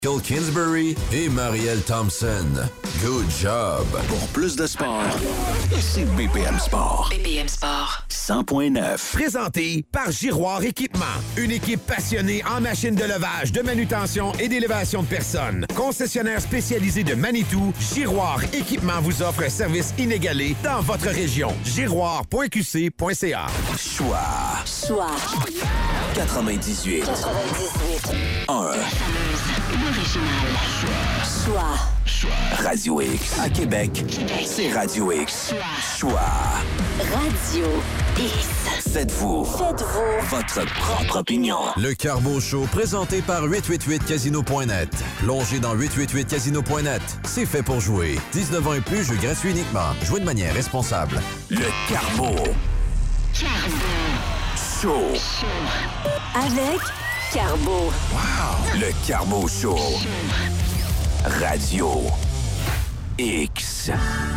Michael Kingsbury et Marielle Thompson. Good job. Pour plus de sport, c'est BPM Sport. BPM Sport. 100.9. Présenté par Giroir Équipement. Une équipe passionnée en machines de levage, de manutention et d'élévation de personnes. Concessionnaire spécialisé de Manitou, Giroir Équipement vous offre un service inégalé dans votre région. Giroir.qc.ca. Choix. 98. 1. L'original. Choix. Radio X. À Québec, c'est Radio X. Choix. Radio X. Faites-vous votre propre opinion. Le Carbo Show, présenté par 888casino.net. Plongez dans 888casino.net. C'est fait pour jouer. 19 ans et plus, jeu gratuit uniquement. Jouez de manière responsable. Le Carbo Show. Avec Carbo. Le Carbo Show. Radio X.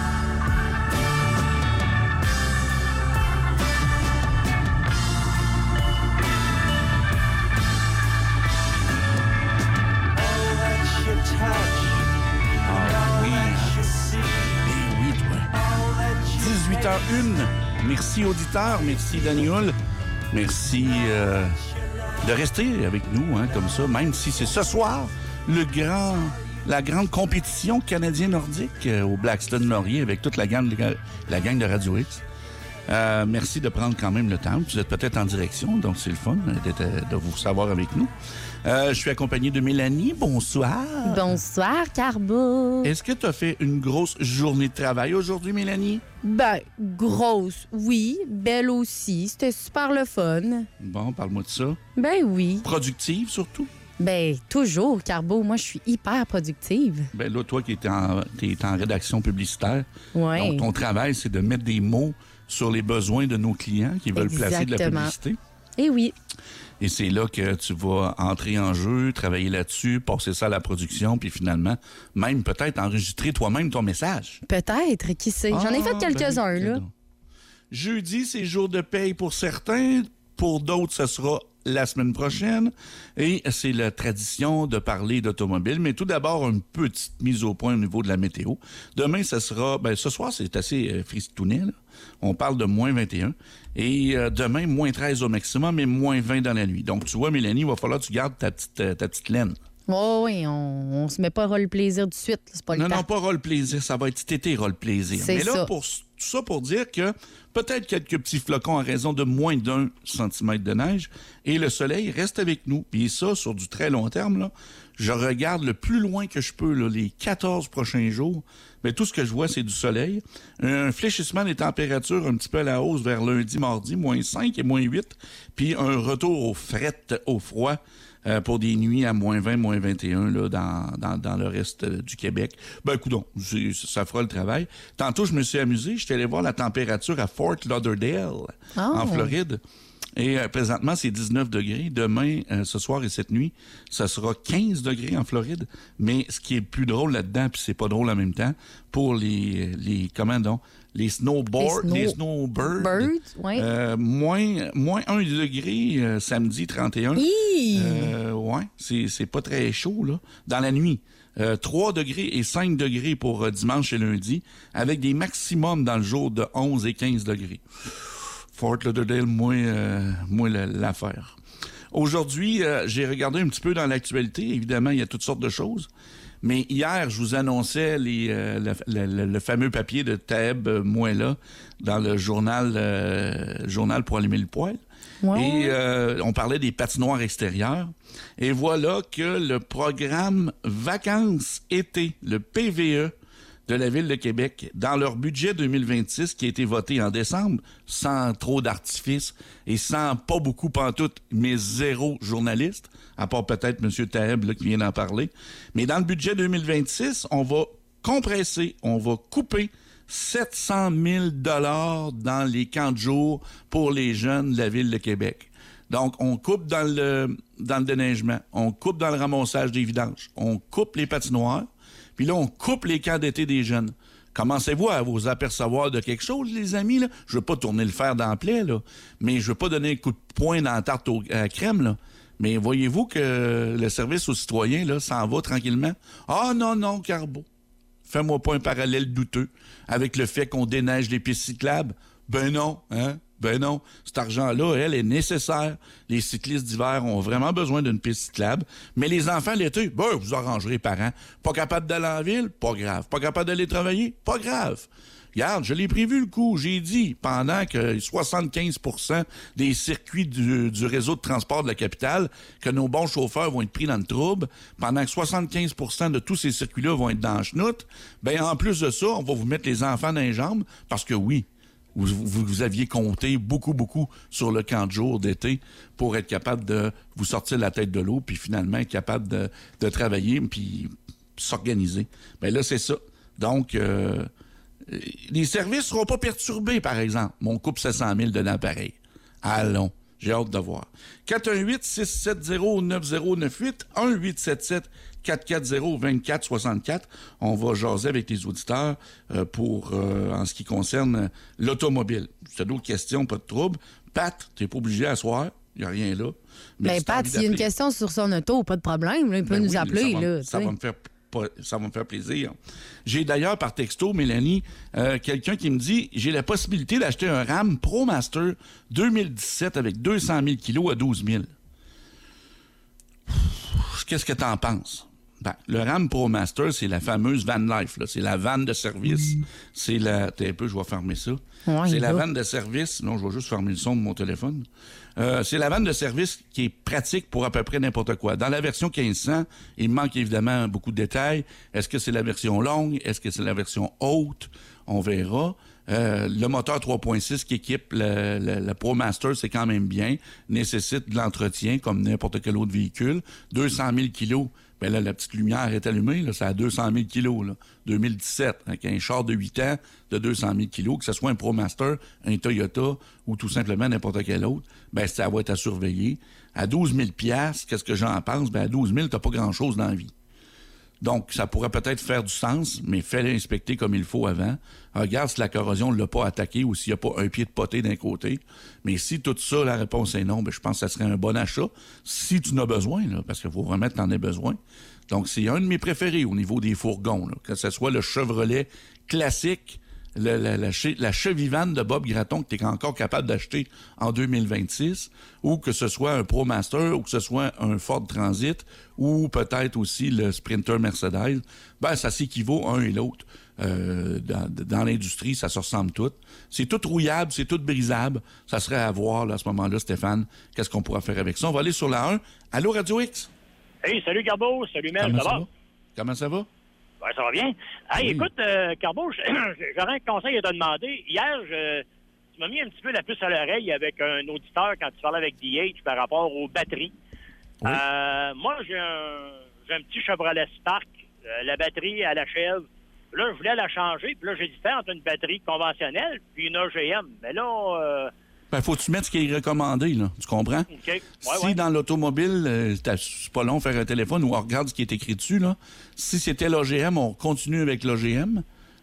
Oui, toi. 18h01. Merci auditeurs, merci Daniel. Merci de rester avec nous, hein, comme ça, même si c'est ce soir la grande compétition canadien-nordique au Blackstone Laurier avec toute la gang de Radio X. Merci de prendre quand même le temps. Vous êtes peut-être en direction, donc c'est le fun de vous savoir avec nous. Je suis accompagné de Mélanie. Bonsoir. Bonsoir, Carbo. Est-ce que tu as fait une grosse journée de travail aujourd'hui, Mélanie? Ben, grosse, oui. Belle aussi. C'était super le fun. Bon, parle-moi de ça. Ben oui. Productive, surtout? Ben, toujours, Carbo. Moi, je suis hyper productive. Ben là, toi qui t'es en rédaction publicitaire, Ouais. donc ton travail, c'est de mettre des mots sur les besoins de nos clients qui veulent placer de la Exactement. publicité. Eh oui. Et c'est là que tu vas entrer en jeu, travailler là-dessus, passer ça à la production, puis finalement, même peut-être enregistrer toi-même ton message. Peut-être, qui sait. J'en ai fait quelques-uns, là. Jeudi, c'est jour de paye pour certains. Pour d'autres, ce sera la semaine prochaine. Et c'est la tradition de parler d'automobile. Mais tout d'abord, une petite mise au point au niveau de la météo. Demain, ça sera... Ben, ce soir, c'est assez fristounet, là. On parle de moins 21. Et demain, moins 13 au maximum et moins 20 dans la nuit. Donc, tu vois, Mélanie, il va falloir que tu gardes ta petite laine. Oh, oui, on se met pas rôle plaisir tout de suite. C'est pas le temps. Non, pas rôle plaisir. Ça va être cet été rôle plaisir. C'est Mais là, ça. tout ça pour dire que peut-être quelques petits flocons à raison de moins d'1 centimètre de neige et le soleil reste avec nous. Puis ça, sur du très long terme, là, je regarde le plus loin que je peux, là, les 14 prochains jours. Mais tout ce que je vois, c'est du soleil. Un fléchissement des températures un petit peu à la hausse vers lundi, mardi, moins 5 et moins 8. Puis un retour au fret, au froid, pour des nuits à moins 20, moins 21 là, dans le reste du Québec. Ben, coudonc, ça fera le travail. Tantôt, je me suis amusé. Je suis allé voir la température à Fort Lauderdale, en Floride. Et présentement, c'est 19 degrés. Demain, ce soir et cette nuit, ça sera 15 degrés en Floride. Mais ce qui est plus drôle là-dedans, puis c'est pas drôle en même temps, pour les snowbirds, ouais. moins 1 degré samedi 31. Ouais, c'est pas très chaud, là. Dans la nuit. 3 degrés et 5 degrés pour dimanche et lundi, avec des maximums dans le jour de 11 et 15 degrés. Fort Lauderdale, moins l'affaire. Aujourd'hui, j'ai regardé un petit peu dans l'actualité. Évidemment, il y a toutes sortes de choses. Mais hier, je vous annonçais le fameux papier de Taeb Mouella dans le journal pour allumer le poêle. Ouais. Et on parlait des patinoires extérieures. Et voilà que le programme Vacances-été, le PVE, de la Ville de Québec, dans leur budget 2026 qui a été voté en décembre, sans trop d'artifice et sans pas beaucoup pantoute, mais zéro journaliste, à part peut-être M. Taeb là, qui vient d'en parler. Mais dans le budget 2026, on va compresser, on va couper 700 000 $ dans les camps de jour pour les jeunes de la Ville de Québec. Donc, on coupe dans le déneigement, on coupe dans le ramassage des vidanges, on coupe les patinoires, puis là, on coupe les camps d'été des jeunes. Commencez-vous à vous apercevoir de quelque chose, les amis, là? Je veux pas tourner le fer dans la plaie, là, mais je veux pas donner un coup de poing dans la tarte à crème, là. Mais voyez-vous que le service aux citoyens là, s'en va tranquillement? Ah non, Carbo. Fais-moi pas un parallèle douteux avec le fait qu'on déneige les pistes cyclables. Ben non, hein? Ben non. Cet argent-là, elle, est nécessaire. Les cyclistes d'hiver ont vraiment besoin d'une piste cyclable. Mais les enfants l'été, vous arrangerez les parents. Pas capable d'aller en ville? Pas grave. Pas capable d'aller travailler? Pas grave. Regarde, je l'ai prévu le coup. J'ai dit, pendant que 75% des circuits du réseau de transport de la capitale, que nos bons chauffeurs vont être pris dans le trouble, pendant que 75% de tous ces circuits-là vont être dans la chenoute, en plus de ça, on va vous mettre les enfants dans les jambes, parce que oui, vous aviez compté beaucoup sur le camp de jour d'été pour être capable de vous sortir la tête de l'eau, puis finalement être capable de travailler, puis s'organiser. Là, c'est ça. Donc... les services seront pas perturbés, par exemple. Mon couple 700 000 dedans pareil. Allons, j'ai hâte de voir. 418-670-9098, 1-877-440-2464. On va jaser avec les auditeurs en ce qui concerne l'automobile. Si tu as d'autres questions, pas de trouble. Pat, tu n'es pas obligé à soir. Il n'y a rien là. Mais Pat, s'il y a une question sur son auto, pas de problème. Là, il peut nous appeler. Ça va me faire plaisir. J'ai d'ailleurs par texto, Mélanie, quelqu'un qui me dit j'ai la possibilité d'acheter un Ram ProMaster 2017 avec 200 000 kilos à 12 000. Qu'est-ce que t'en penses? Le Ram ProMaster, c'est la fameuse van life. Là. C'est la vanne de service. C'est la... T'es un peu, je vais fermer ça. Ouais, c'est la vanne de service. Non, je vais juste fermer le son de mon téléphone. C'est la vanne de service qui est pratique pour à peu près n'importe quoi. Dans la version 1500, il manque évidemment beaucoup de détails. Est-ce que c'est la version longue? Est-ce que c'est la version haute? On verra. Le moteur 3.6 qui équipe le ProMaster, c'est quand même bien. Nécessite de l'entretien comme n'importe quel autre véhicule. 200 000 kilos. Là, la petite lumière est allumée. Là, c'est à 200 000 kilos. Là. 2017, avec un char de 8 ans de 200 000 kilos, que ce soit un ProMaster, un Toyota ou tout simplement n'importe quel autre, ça va être à surveiller. À 12 000 $, qu'est-ce que j'en pense? À 12 000, t'as pas grand-chose dans la vie. Donc, ça pourrait peut-être faire du sens, mais fais-le inspecter comme il faut avant. Regarde si la corrosion ne l'a pas attaqué ou s'il n'y a pas un pied de potée d'un côté. Mais si tout ça, la réponse est non, je pense que ça serait un bon achat. Si tu en as besoin, là, parce qu'il faut vraiment que tu en aies besoin. Donc, c'est un de mes préférés au niveau des fourgons. Là, que ce soit le Chevrolet classique, la Chevy Van de Bob Gratton que tu es encore capable d'acheter en 2026, ou que ce soit un ProMaster, ou que ce soit un Ford Transit, ou peut-être aussi le Sprinter Mercedes, ça s'équivaut un et l'autre. Dans l'industrie, ça se ressemble tout. C'est tout rouillable, c'est tout brisable. Ça serait à voir là, à ce moment-là, Stéphane, qu'est-ce qu'on pourra faire avec ça. On va aller sur la 1. Allô, Radio X? Hey, salut Carbo, salut Mel, ça va? Comment ça va? Ben, ça va bien. Hey, oui. Écoute, Carbo, j'aurais un conseil à te demander. Hier, tu m'as mis un petit peu la puce à l'oreille avec un auditeur quand tu parlais avec DH par rapport aux batteries. Oui. Moi, j'ai un petit Chevrolet Spark. La batterie, elle achève. Là, je voulais la changer. Puis là, j'hésitais entre une batterie conventionnelle puis une AGM. Mais là... faut que tu mettes ce qui est recommandé, là. Tu comprends? Okay. Si dans l'automobile, c'est pas long faire un téléphone ou on regarde ce qui est écrit dessus, là. Si c'était l'AGM, on continue avec l'AGM,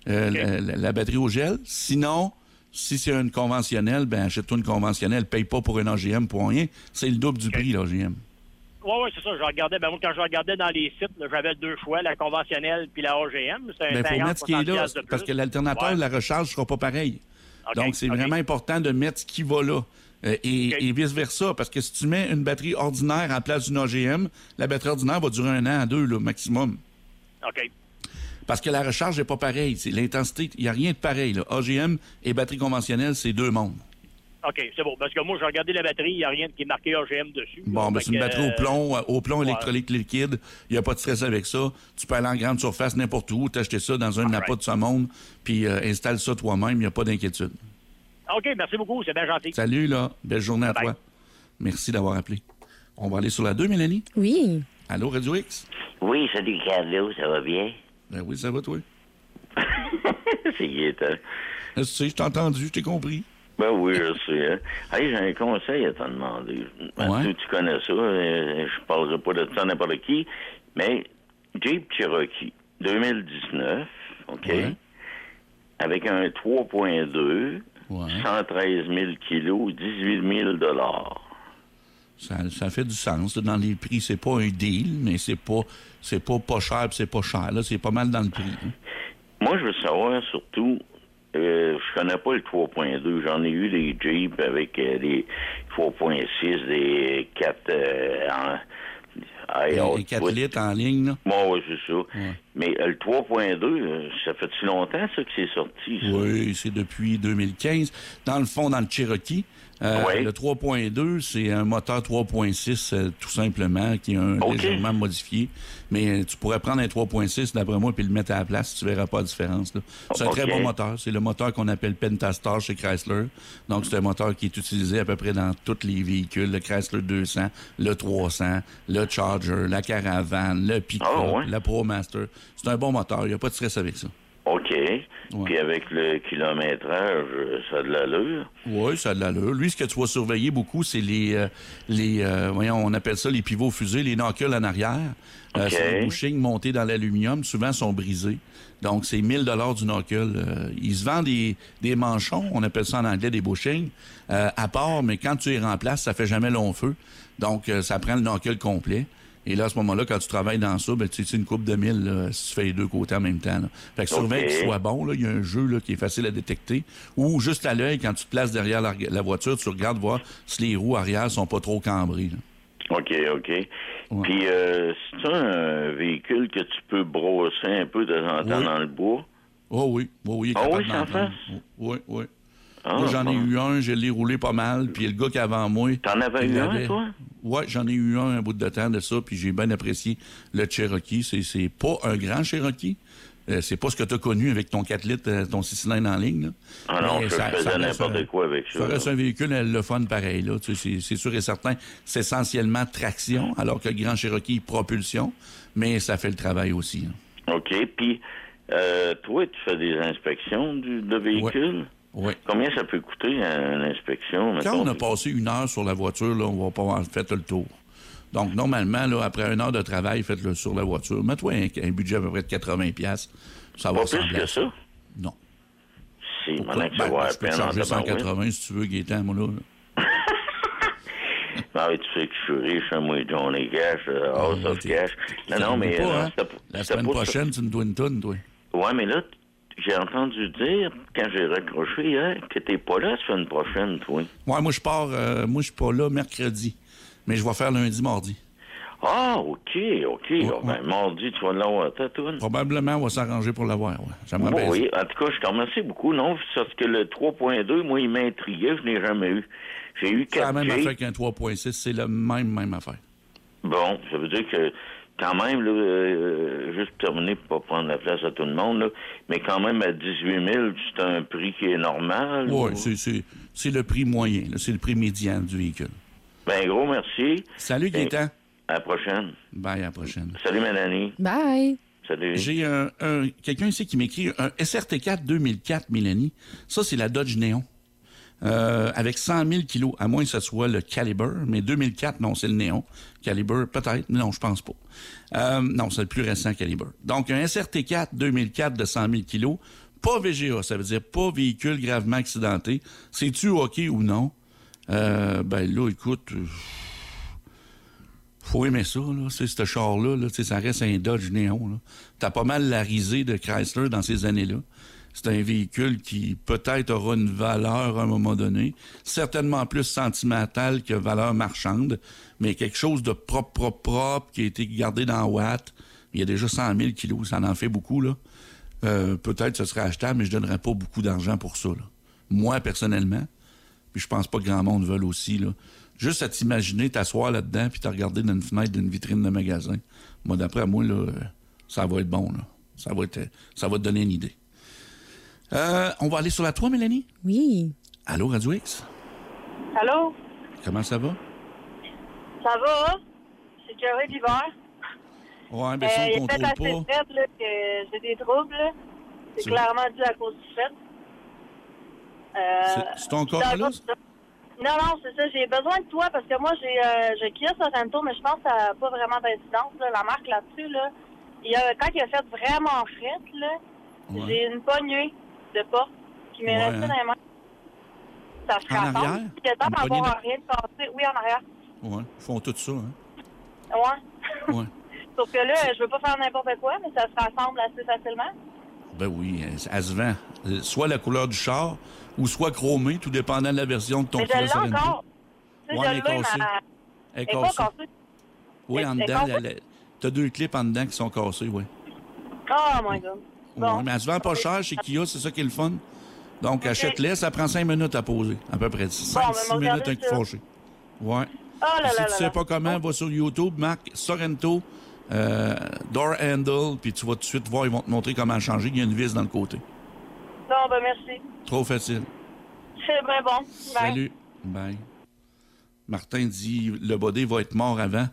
la batterie au gel. Sinon, si c'est une conventionnelle, achète-toi une conventionnelle. Paye pas pour une AGM pour rien. C'est le double du prix, l'AGM. Oui, c'est ça. Je regardais. Moi, quand je regardais dans les sites, là, j'avais deux choix, la conventionnelle puis la AGM. C'est un 50 faut mettre ce qui est là, parce que l'alternateur de la recharge sera pas pareil. Okay, donc, c'est vraiment important de mettre ce qui va là. Et vice-versa, parce que si tu mets une batterie ordinaire en place d'une AGM, la batterie ordinaire va durer 1 an à 2, là, maximum. OK. Parce que la recharge n'est pas pareille. C'est l'intensité, il n'y a rien de pareil. Là. AGM et batterie conventionnelle, c'est deux mondes. OK, c'est bon. Parce que moi, j'ai regardé la batterie, il n'y a rien qui est marqué AGM dessus. Bon, c'est une batterie au plomb électrolyte liquide. Il n'y a pas de stress avec ça. Tu peux aller en grande surface n'importe où, t'acheter ça dans un appât de ce monde, puis installe ça toi-même, il n'y a pas d'inquiétude. OK, merci beaucoup, c'est bien gentil. Salut, là. Belle journée à toi. Merci d'avoir appelé. On va aller sur la 2, Mélanie? Oui. Allô, Radio X? Oui, salut, Carlo, ça va bien? Ben oui, ça va, toi? C'est Gaëtan. Tu sais, je t'ai entendu, je t'ai compris. Ben oui, je sais. Hein. Hey, j'ai un conseil à te demander. Tu connais ça, je parlerai pas de ça à n'importe qui, mais Jeep Cherokee 2019, OK? Ouais. Avec un 3.2, 113 000 kilos, 18 000 $. Ça fait du sens. Dans les prix, c'est pas un deal, mais c'est pas cher puis c'est pas cher. Là, c'est pas mal dans le prix. Hein. Moi, je veux savoir surtout, je connais pas le 3.2. J'en ai eu des Jeep avec des 3.6, des 4 les 4 litres en ligne, là? Bon, oui, c'est ça. Ouais. Mais le 3.2, ça fait-tu longtemps, ça, que c'est sorti, ça? Oui, c'est depuis 2015. Dans le fond, dans le Cherokee, le 3.2, c'est un moteur 3.6, tout simplement, qui est légèrement modifié. Mais tu pourrais prendre un 3.6, d'après moi, puis le mettre à la place, tu verras pas la différence. Là. C'est un très bon moteur. C'est le moteur qu'on appelle Pentastar chez Chrysler. Donc, c'est un moteur qui est utilisé à peu près dans tous les véhicules. Le Chrysler 200, le 300, le Charger, la Caravan, le Pick-up, la ProMaster. C'est un bon moteur. Il n'y a pas de stress avec ça. OK. Ouais. Puis avec le kilométrage, ça a de l'allure? Oui, ça a de l'allure. Lui, ce que tu vas surveiller beaucoup, c'est voyons, on appelle ça les pivots fusés, les knuckles en arrière. C'est des bushings montés dans l'aluminium, souvent sont brisés. Donc, c'est 1 000 du knuckle. Ils se vendent des manchons, on appelle ça en anglais des bushings, à part, mais quand tu les remplaces, ça fait jamais long feu. Donc, ça prend le knuckle complet. Et là, à ce moment-là, quand tu travailles dans ça, ben, tu sais, une coupe de 1000, là, si tu fais les deux côtés en même temps. Là. Fait que surveille qu'il soit bon. Là. Il y a un jeu là, qui est facile à détecter. Ou juste à l'œil, quand tu te places derrière la voiture, tu regardes voir si les roues arrière sont pas trop cambrées. Là. OK. Ouais. Puis, c'est un véhicule que tu peux brosser un peu de temps en temps dans le bois? Oh oui. Il est capable d'en prendre. Oui. Moi, j'en ai eu un, je l'ai roulé pas mal, puis le gars qui avant moi... T'en avais eu un, toi? Oui, j'en ai eu un bout de temps de ça, puis j'ai bien apprécié le Cherokee. C'est pas un grand Cherokee. C'est pas ce que tu as connu avec ton 4 litres, ton 6 cylindres en ligne. Là. Ah non, je faisais n'importe quoi avec ça. Ça reste un véhicule, le fun pareil. Là. Tu sais, c'est sûr et certain, c'est essentiellement traction, alors que le grand Cherokee, propulsion, mais ça fait le travail aussi. Là. OK, puis toi, tu fais des inspections de véhicules? Oui. Combien ça peut coûter une inspection? Quand on a passé 1 heure sur la voiture, là, on va pas avoir fait le tour. Donc, normalement, là, après 1 heure de travail, faites-le sur la voiture. Mets-toi un budget à peu près de 80$. Ça va ressembler à ça? Non. Si, maintenant que je peux te charger 180 si tu veux, Gaétan, moi, là. Ah oui, tu sais que je suis riche, moi, Johnny Cash, House of Cash. Non, mais... La semaine prochaine, tu me dois une tonne, toi. Ouais, mais là... J'ai entendu dire, quand j'ai raccroché hier, que t'es pas là la semaine prochaine, toi. Ouais, moi, je suis pas là mercredi. Mais je vais faire lundi, mardi. Ah, OK. Ben, mardi, tu vas l'avoir, toi? Probablement, on va s'arranger pour l'avoir, ouais. J'aimerais bien oui, en tout cas, je te remercie beaucoup, non? Parce que le 3.2, moi, il m'intriguait, je n'ai jamais eu. J'ai eu 4G. C'est la même affaire qu'un 3.6, c'est la même affaire. Bon, ça veut dire que... Quand même, là, juste terminer pour pas prendre la place à tout le monde, là, mais quand même à 18 000, c'est un prix qui est normal? Oui, c'est le prix moyen, là, c'est le prix médian du véhicule. Ben gros merci. Salut, Gaétan. À la prochaine. Bye, à la prochaine. Salut, Mélanie. Bye. Salut. J'ai quelqu'un ici qui m'écrit un SRT4 2004, Mélanie. Ça, c'est la Dodge Neon. Avec 100 000 kilos, à moins que ce soit le Caliber, mais 2004, non, c'est le Néon. Caliber, peut-être, non, je pense pas. Non, c'est le plus récent Caliber. Donc, un SRT4 2004 de 100 000 kilos, pas VGA, ça veut dire pas véhicule gravement accidenté. C'est-tu OK ou non? Ben là, écoute, faut aimer ça, là. C'est ce char-là, là, ça reste un Dodge Néon, là. T'as pas mal la risée de Chrysler dans ces années-là. C'est un véhicule qui peut-être aura une valeur à un moment donné, certainement plus sentimentale que valeur marchande, mais quelque chose de propre, qui a été gardé dans Watt. Il y a déjà 100 000 kilos, ça en fait beaucoup, là. Peut-être que ce serait achetable, mais je donnerais pas beaucoup d'argent pour ça, là. Moi, personnellement, puis je pense pas que grand monde veuille aussi, là. Juste à t'imaginer t'asseoir là-dedans puis te regarder dans une fenêtre d'une vitrine de magasin. Moi, d'après moi, là, ça va être bon, là. Ça va te donner une idée. On va aller sur la 3, Mélanie? Oui. Allô, Radio X? Allô? Comment ça va? Ça va? C'est Jerry l'hiver. Ouais, bien ça, on contrôle pas. Il est fait assez frais, là, que j'ai des troubles, là. C'est clairement dû à cause du fait. C'est encore là? Non, c'est ça. J'ai besoin de toi parce que moi, j'ai Kia Sorento, mais je pense que ça n'a pas vraiment d'incidence, là. La marque là-dessus, là. Quand il a fait vraiment frais, là, j'ai une poignée de porte qui m'est restée dans les mains. Ça frappe. En arrière? Il est temps d'avoir rien de passé. Oui, en arrière. Oui, ils font tout ça, hein? Ouais. Ouais. Sauf que là, je veux pas faire n'importe quoi, mais ça se rassemble assez facilement. Ben oui, elle se vend. Soit la couleur du char, ou soit chromée, tout dépendant de la version de ton mais je l'ai encore. Ouais, elle est cassée. Elle est cassée. Oui, en dedans, t'as 2 clips en dedans qui sont cassés, oui. Oh my God. Bon. Ouais, mais elle se vend pas cher chez Kia, c'est ça qui est le fun. Donc, achète-les, ça prend 5 minutes à poser, à peu près. 5-6 minutes un coup fâché. Ouais. Oh là si là tu sais pas comment, va sur YouTube, marque Sorento, door handle, puis tu vas tout de suite voir, ils vont te montrer comment changer. Il y a une vis dans le côté. Non, ben merci. Trop facile. C'est bien bon. Bye. Salut. Bye. Martin dit le body va être mort avant.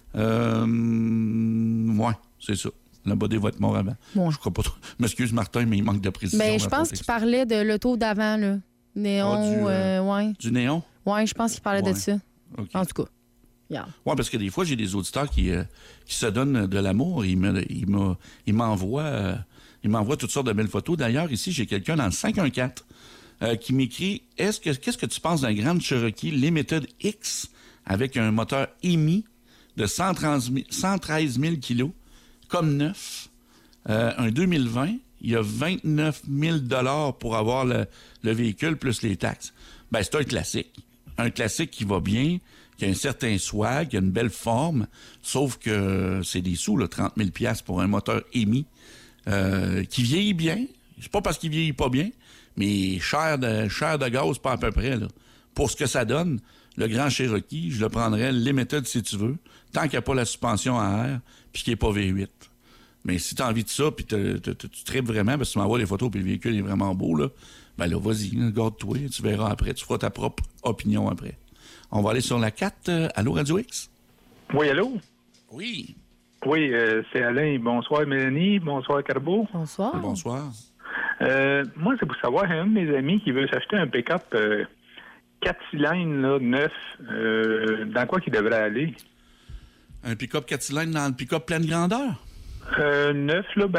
Ouais, c'est ça. Le body va être mort avant. Ouais. Je crois pas trop. M'excuse, Martin, mais il manque de précision. Ben, je pense qu'il parlait de l'auto d'avant, là. Néon, ouais. Du néon? Ouais, je pense qu'il parlait de ça. Okay. En tout cas. Yeah. Oui, parce que des fois, j'ai des auditeurs qui se donnent de l'amour. Ils m'envoient toutes sortes de belles photos. D'ailleurs, ici, j'ai quelqu'un dans le 514 qui m'écrit « Qu'est-ce que tu penses d'un Grand Cherokee Limited X avec un moteur EMI de 113 000 kilos, comme neuf, un 2020, il y a 29 000 pour avoir le véhicule plus les taxes. » Ben, c'est un classique. Un classique qui va bien, qui a un certain swag, qui a une belle forme, sauf que c'est des sous, là, 30 000 $ pour un moteur EMI, qui vieillit bien. C'est pas parce qu'il vieillit pas bien, mais cher de gaz, pas à peu près, là. Pour ce que ça donne, le Grand Cherokee, je le prendrais Limited si tu veux, tant qu'il n'y a pas la suspension à air, puis qu'il n'est pas V8. Mais si tu as envie de ça, puis tu tripes vraiment, parce que tu m'envoies les photos, puis le véhicule est vraiment beau, là, ben là, vas-y, garde-toi, tu verras après, tu feras ta propre opinion après. On va aller sur la 4. Allô, Radio X? Oui, allô? Oui. Oui, c'est Alain. Bonsoir, Mélanie. Bonsoir, Carbo. Bonsoir. Bonsoir. Moi, c'est pour savoir, un de mes amis qui veut s'acheter un pick-up 4 cylindres, là, neuf, dans quoi qu'il devrait aller? Un pick-up 4 cylindres dans le pick-up pleine grandeur? Neuf, là,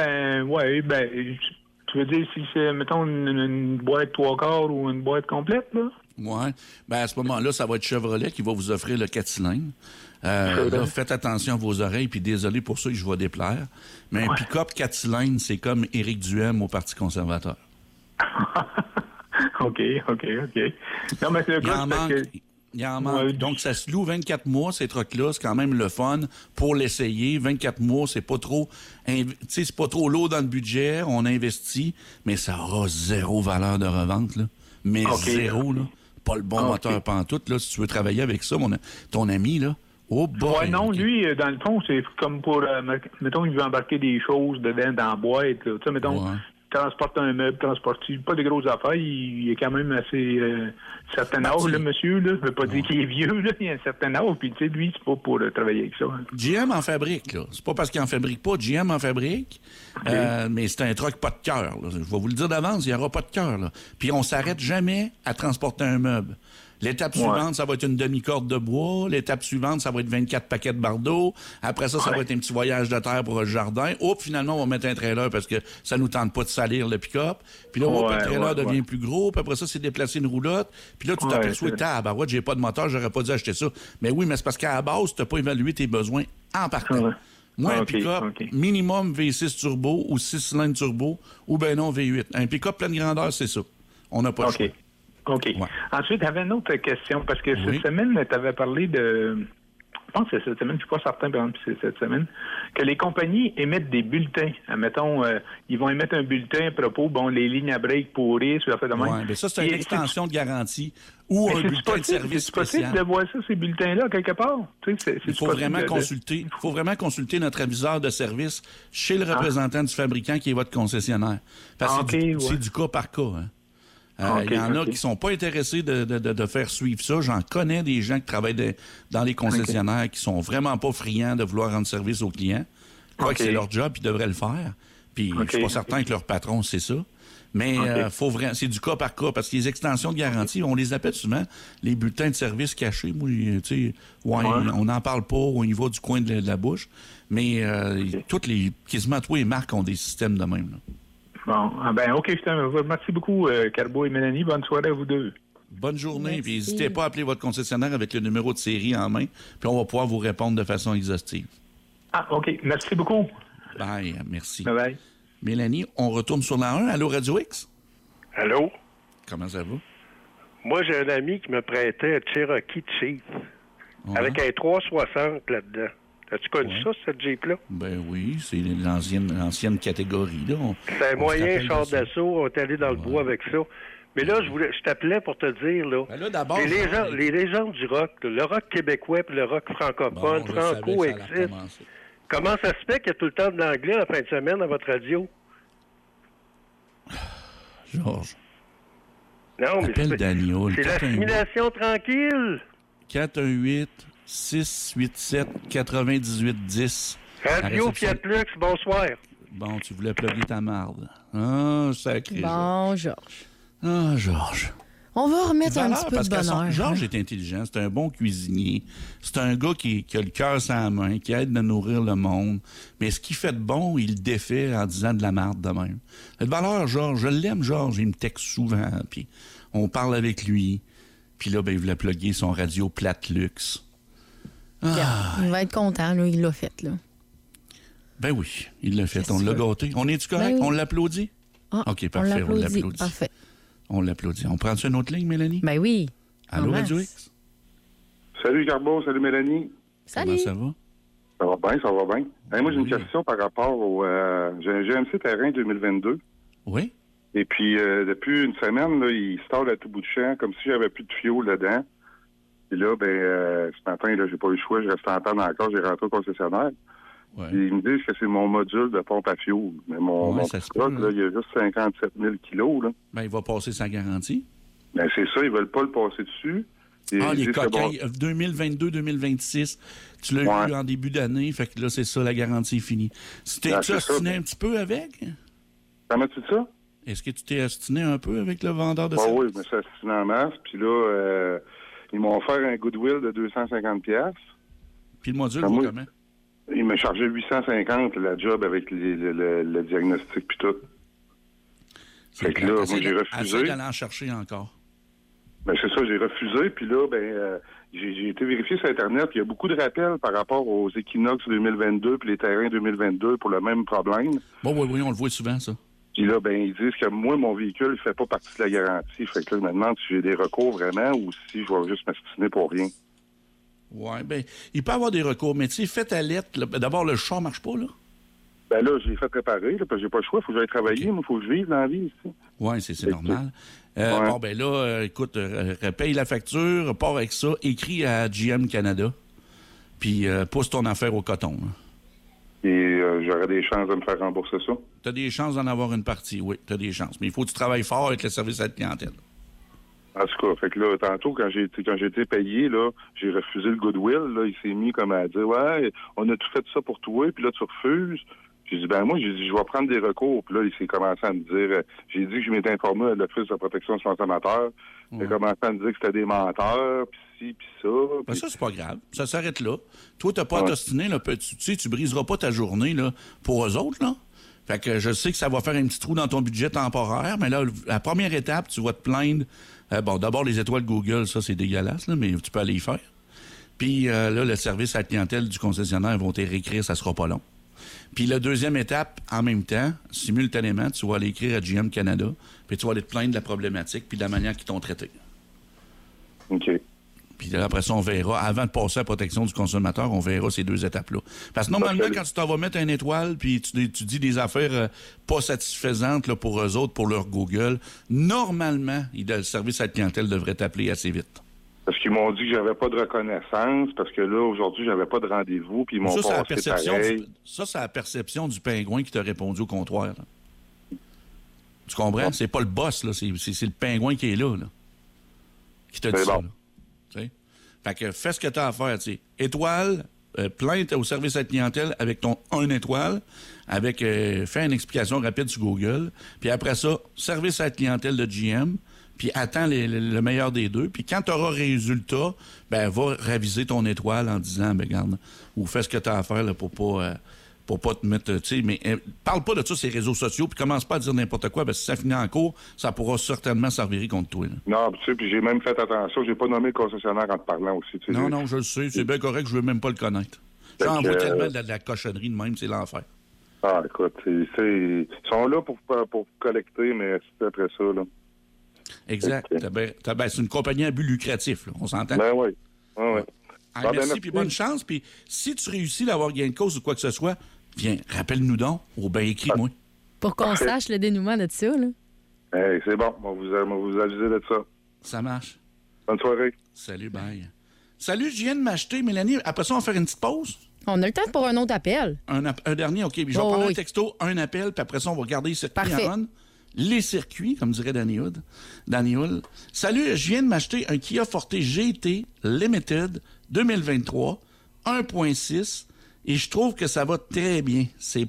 tu veux dire si c'est, mettons, une boîte 3/4 ou une boîte complète, là? Oui. Ben à ce moment-là, ça va être Chevrolet qui va vous offrir le 4 cylindres. Là, faites attention à vos oreilles, puis désolé pour ça que je vais déplaire. Mais un pick-up 4 cylindres, c'est comme Éric Duhem au Parti conservateur. OK. Non, mais c'est le cas, il en manque. Ouais. Donc, ça se loue 24 mois, ces trucks-là. C'est quand même le fun pour l'essayer. 24 mois, c'est pas trop... c'est pas trop lourd dans le budget. On investit, mais ça aura zéro valeur de revente, là. Mais zéro, là. Pas le bon moteur pantoute, là. Si tu veux travailler avec ça, ton ami, là. Oh, boy. Ouais, non, lui, dans le fond, c'est comme pour... mettons, il veut embarquer des choses dedans dans la boîte, là. Tu sais, mettons... transporte un meuble, pas de grosses affaires, il est quand même assez certain âge, le monsieur, là. Je veux pas dire qu'il est vieux, là, il a un certain âge, puis tu sais, lui, c'est pas pour travailler avec ça. Hein. GM en fabrique, là. C'est pas parce qu'il en fabrique pas, GM en fabrique, mais c'est un truck pas de cœur, là. Je vais vous le dire d'avance, il n'y aura pas de cœur, là. Puis on s'arrête jamais à transporter un meuble. L'étape suivante, ça va être une demi-corde de bois. L'étape suivante, ça va être 24 paquets de bardeaux. Après ça, ça va être un petit voyage de terre pour le jardin. Finalement, on va mettre un trailer parce que ça nous tente pas de salir le pick-up. Puis là, le trailer devient plus gros. Puis après ça, c'est déplacer une roulotte. Puis là, tu t'aperçois, j'ai pas de moteur, j'aurais pas dû acheter ça. Mais oui, mais c'est parce qu'à la base, tu n'as pas évalué tes besoins en partant. Moi, un pick-up minimum V6 turbo ou 6 cylindres turbo ou ben non V8. Un pick-up pleine grandeur, c'est ça. On n'a pas de choix. OK. Ouais. Ensuite, tu avais une autre question, parce que cette semaine, tu avais parlé de... Je pense que c'est cette semaine, je ne suis pas certain, par exemple, c'est cette semaine, que les compagnies émettent des bulletins. Admettons, ils vont émettre un bulletin à propos, les lignes à break pourries, ça fait de même. Oui, mais ça, c'est une extension de garantie ou un bulletin de service spécial. C'est possible de voir ça, ces bulletins-là, quelque part? Il faut vraiment consulter notre aviseur de service chez le représentant du fabricant qui est votre concessionnaire. Parce que c'est du cas par cas, hein. Il y en a qui sont pas intéressés de faire suivre ça. J'en connais des gens qui travaillent dans les concessionnaires qui sont vraiment pas friands de vouloir rendre service aux clients. Je crois que c'est leur job, ils devraient le faire. Puis je suis pas certain que leur patron sait ça. Mais c'est du cas par cas, parce que les extensions de garantie, on les appelle souvent les bulletins de service cachés. Moi, on n'en parle pas au niveau du coin de la bouche. Mais quasiment tous les marques ont des systèmes de même, là. Bon, OK, merci beaucoup, Carbo et Mélanie. Bonne soirée à vous deux. Bonne journée. Puis n'hésitez pas à appeler votre concessionnaire avec le numéro de série en main, puis on va pouvoir vous répondre de façon exhaustive. Ah, OK. Merci beaucoup. Bye, merci. Bye. Mélanie, on retourne sur la 1. Allô, Radio X? Allô? Comment ça va? Moi, j'ai un ami qui me prêtait un Cherokee Chief avec un 360 là-dedans. As-tu connu ça, cette Jeep-là? Ben oui, c'est l'ancienne catégorie. Là. C'est un moyen char d'assaut. On est allé dans le bois avec ça. Mais là, je t'appelais pour te dire, là, ben là d'abord, les légendes du rock, là, le rock québécois et le rock francophone, franco existe. Comment ça se fait qu'il y a tout le temps de l'anglais la fin de semaine à votre radio? Georges. Non, mais appelle Daniel. C'est l'assimilation tranquille. 418-687-9810. Radio Fiat Lux, bonsoir. Bon, tu voulais plugger ta marde. Ah, sacré. Bon, Georges. Ah, Georges. On va remettre un petit peu de bonheur. Georges est intelligent, c'est un bon cuisinier. C'est un gars qui a le cœur sur la main, qui aide à nourrir le monde. Mais ce qu'il fait de bon, il le défait en disant de la marde de même. De valeur, Georges, je l'aime, Georges. Il me texte souvent, puis on parle avec lui. Puis là, ben, il voulait plugger son radio Plate Luxe. Ah. Il va être content, là, il l'a fait, là. Ben oui, il l'a fait. On l'a gâté. On est-tu correct? Ben oui. On l'applaudit? Ah, OK, parfait, on l'applaudit. Parfait. On l'applaudit. On prend-tu une autre ligne, Mélanie? Ben oui. Allô, Radio X? Salut, Garbo. Salut, Mélanie. Salut. Comment ça va? Ça va bien, ça va bien. Hey, moi, j'ai une question par rapport au... j'ai un GMC Terrain 2022. Oui? Et puis, depuis une semaine, là, il stalle à tout bout de champ, comme si j'avais plus de fioul dedans. Et là, ce matin, là, j'ai pas eu le choix. Je restais en temps encore. J'ai rentré au concessionnaire. Ouais. Et ils me disent que c'est mon module de pompe à fioul. Mais mon petit truck, là, il y a juste 57 000 kilos. Là. Ben, il va passer sa garantie. Ben, c'est ça. Ils veulent pas le passer dessus. Et les coquilles. 2022-2026, tu l'as eu en début d'année. Fait que là, c'est ça, la garantie est finie. Tu t'es ostiné un petit peu avec? Comment tu dis ça? Est-ce que tu t'es ostiné un peu avec le vendeur de ça? Oui, je me suis ostiné en masse. Puis là, ils m'ont offert un goodwill de 250$. Puis le module, vaut comment? Il m'a chargé 850 la job avec le diagnostic puis tout. Fait que là, moi, j'ai refusé. Essaye d'aller en chercher encore. Ben, c'est ça, j'ai refusé. Puis là, j'ai été vérifié sur Internet. Il y a beaucoup de rappels par rapport aux Equinox 2022 puis les terrains 2022 pour le même problème. Bon, oui, on le voit souvent, ça. Puis là, ils disent que moi, mon véhicule ne fait pas partie de la garantie. Fait que là, je me demande si j'ai des recours vraiment ou si je vais juste m'astiner pour rien. Oui, il peut y avoir des recours, mais tu sais, fais ta lettre. D'abord, le char ne marche pas, là? Ben là, je l'ai fait préparer, là, parce que j'ai pas le choix. Il faut que j'aille travailler. Moi, il faut que je vive dans la vie ici. Oui, c'est normal. Bon, là, écoute, paye la facture, pars avec ça, écris à GM Canada, puis pousse ton affaire au coton. Hein. Et j'aurais des chances de me faire rembourser ça? Tu as des chances d'en avoir une partie, oui, tu as des chances. Mais il faut que tu travailles fort avec le service à la clientèle. En tout cas, fait que là, tantôt, quand j'ai été payé, là, j'ai refusé le goodwill, là, il s'est mis comme à dire, ouais, on a tout fait ça pour toi, puis là, tu refuses. J'ai dit, moi, je vais prendre des recours. Puis là, il s'est commencé à me dire, j'ai dit que je m'étais informé à l'Office de protection du consommateur. Il a commencé à me dire que c'était des menteurs, puis ci, puis ça. Ben ça, c'est pas grave. Ça s'arrête là. Toi, t'as pas à t'ostiner, là. Tu sais, tu briseras pas ta journée, là, pour eux autres, là. Fait que je sais que ça va faire un petit trou dans ton budget temporaire, mais là, la première étape, tu vas te plaindre. D'abord, les étoiles Google, ça, c'est dégueulasse, là, mais tu peux aller y faire. Puis là, le service à la clientèle du concessionnaire vont te réécrire, ça sera pas long. Puis la deuxième étape, en même temps, simultanément, tu vas aller écrire à GM Canada, puis tu vas aller te plaindre de la problématique puis de la manière qu'ils t'ont traité. OK. Puis après ça, on verra, avant de passer à la protection du consommateur, on verra ces deux étapes-là. Parce que normalement, quand tu t'en vas mettre une étoile, puis tu dis des affaires pas satisfaisantes là, pour eux autres, pour leur Google, normalement, le service à la clientèle devrait t'appeler assez vite. Parce qu'ils m'ont dit que j'avais pas de reconnaissance, parce que là, aujourd'hui, j'avais pas de rendez-vous, puis ils m'ont passé pareil. Ça, c'est la perception du pingouin qui t'a répondu au comptoir. Là. Tu comprends? Ah. C'est pas le boss, là. C'est le pingouin qui est là. Qui t'a dit ça. Là. T'sais? Fait que fais ce que tu as à faire. T'sais. Étoile, plainte au service à la clientèle avec ton 1 étoile, avec fais une explication rapide sur Google. Puis après ça, service à la clientèle de GM, puis attends le meilleur des deux. Puis quand tu auras résultat, va réviser ton étoile en disant, regarde, ou fais ce que tu as à faire là, pour pour pas te mettre, tu sais, mais parle pas de ça sur les réseaux sociaux, puis commence pas à dire n'importe quoi, parce que si ça finit en cours, ça pourra certainement servir contre toi. Là. Non, tu sais, puis j'ai même fait attention, j'ai pas nommé le concessionnaire en te parlant aussi. Tu sais, non, je le sais, c'est bien correct, je veux même pas le connaître. J'en vois tellement de la cochonnerie de même, c'est l'enfer. Ah, écoute, ils sont là pour collecter, mais c'est après ça, là. Exact. C'est une compagnie à but lucratif, là. On s'entend? Ben oui. Ouais. Merci, puis bonne chance. Puis si tu réussis d'avoir gain de cause ou quoi que ce soit, viens, rappelle-nous donc, ou bien écris-moi. Pour qu'on sache le dénouement de ça, là. Hey, c'est bon, on va vous aviser de ça. Ça marche. Bonne soirée. Salut, bye. Salut, je viens de m'acheter, Mélanie. Après ça, on va faire une petite pause? On a le temps pour un autre appel. Un dernier, OK. Puis je vais prendre un texto, un appel, puis après ça, on va regarder les circuits en on. Les circuits, comme dirait Danny Hull. Salut, je viens de m'acheter un Kia Forte GT Limited 2023, 1.6, et je trouve que ça va très bien. C'est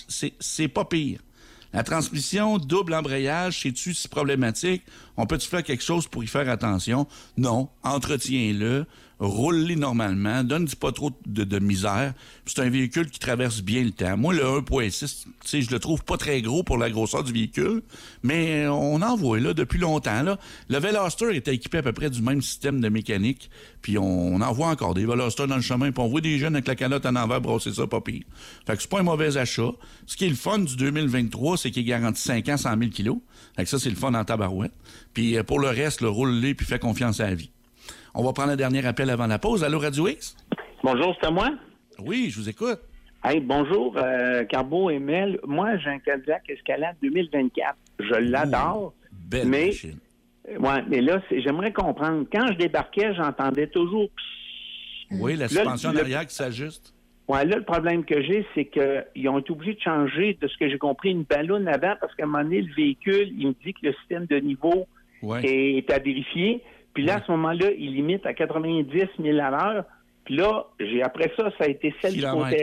pas pire. La transmission, double embrayage, sais-tu si problématique? On peut-tu faire quelque chose pour y faire attention? Non. Entretiens-le. Roule-les normalement. Donne-y pas trop de misère. C'est un véhicule qui traverse bien le temps. Moi, le 1.6, tu sais, je le trouve pas très gros pour la grosseur du véhicule, mais on en voit là depuis longtemps. Là. Le Veloster était équipé à peu près du même système de mécanique, puis on en voit encore des Veloster dans le chemin, puis on voit des jeunes avec la calotte en envers brosser ça pas pire. Fait que c'est pas un mauvais achat. Ce qui est le fun du 2023, c'est qu'il est garanti 5 ans, 100 000 kilos. Fait que ça, c'est le fun en tabarouette. Puis pour le reste, roule-les puis fais confiance à la vie. On va prendre un dernier appel avant la pause. Allô, Radio X? Bonjour, c'est à moi? Oui, je vous écoute. Hey, bonjour, Carbo et Mel. Moi, j'ai un Cadillac Escalade 2024. Je l'adore. Belle machine. Ouais, mais là, j'aimerais comprendre. Quand je débarquais, j'entendais toujours... Oui, la suspension en arrière qui s'ajuste. Ouais, là, le problème que j'ai, c'est qu'ils ont été obligés de changer, de ce que j'ai compris, une ballonne avant, parce qu'à un moment donné, le véhicule, il me dit que le système de niveau est à vérifier. Puis là, à ce moment-là, il limite à 90 000 à l'heure. Puis là, après ça, ça a été celle du côté...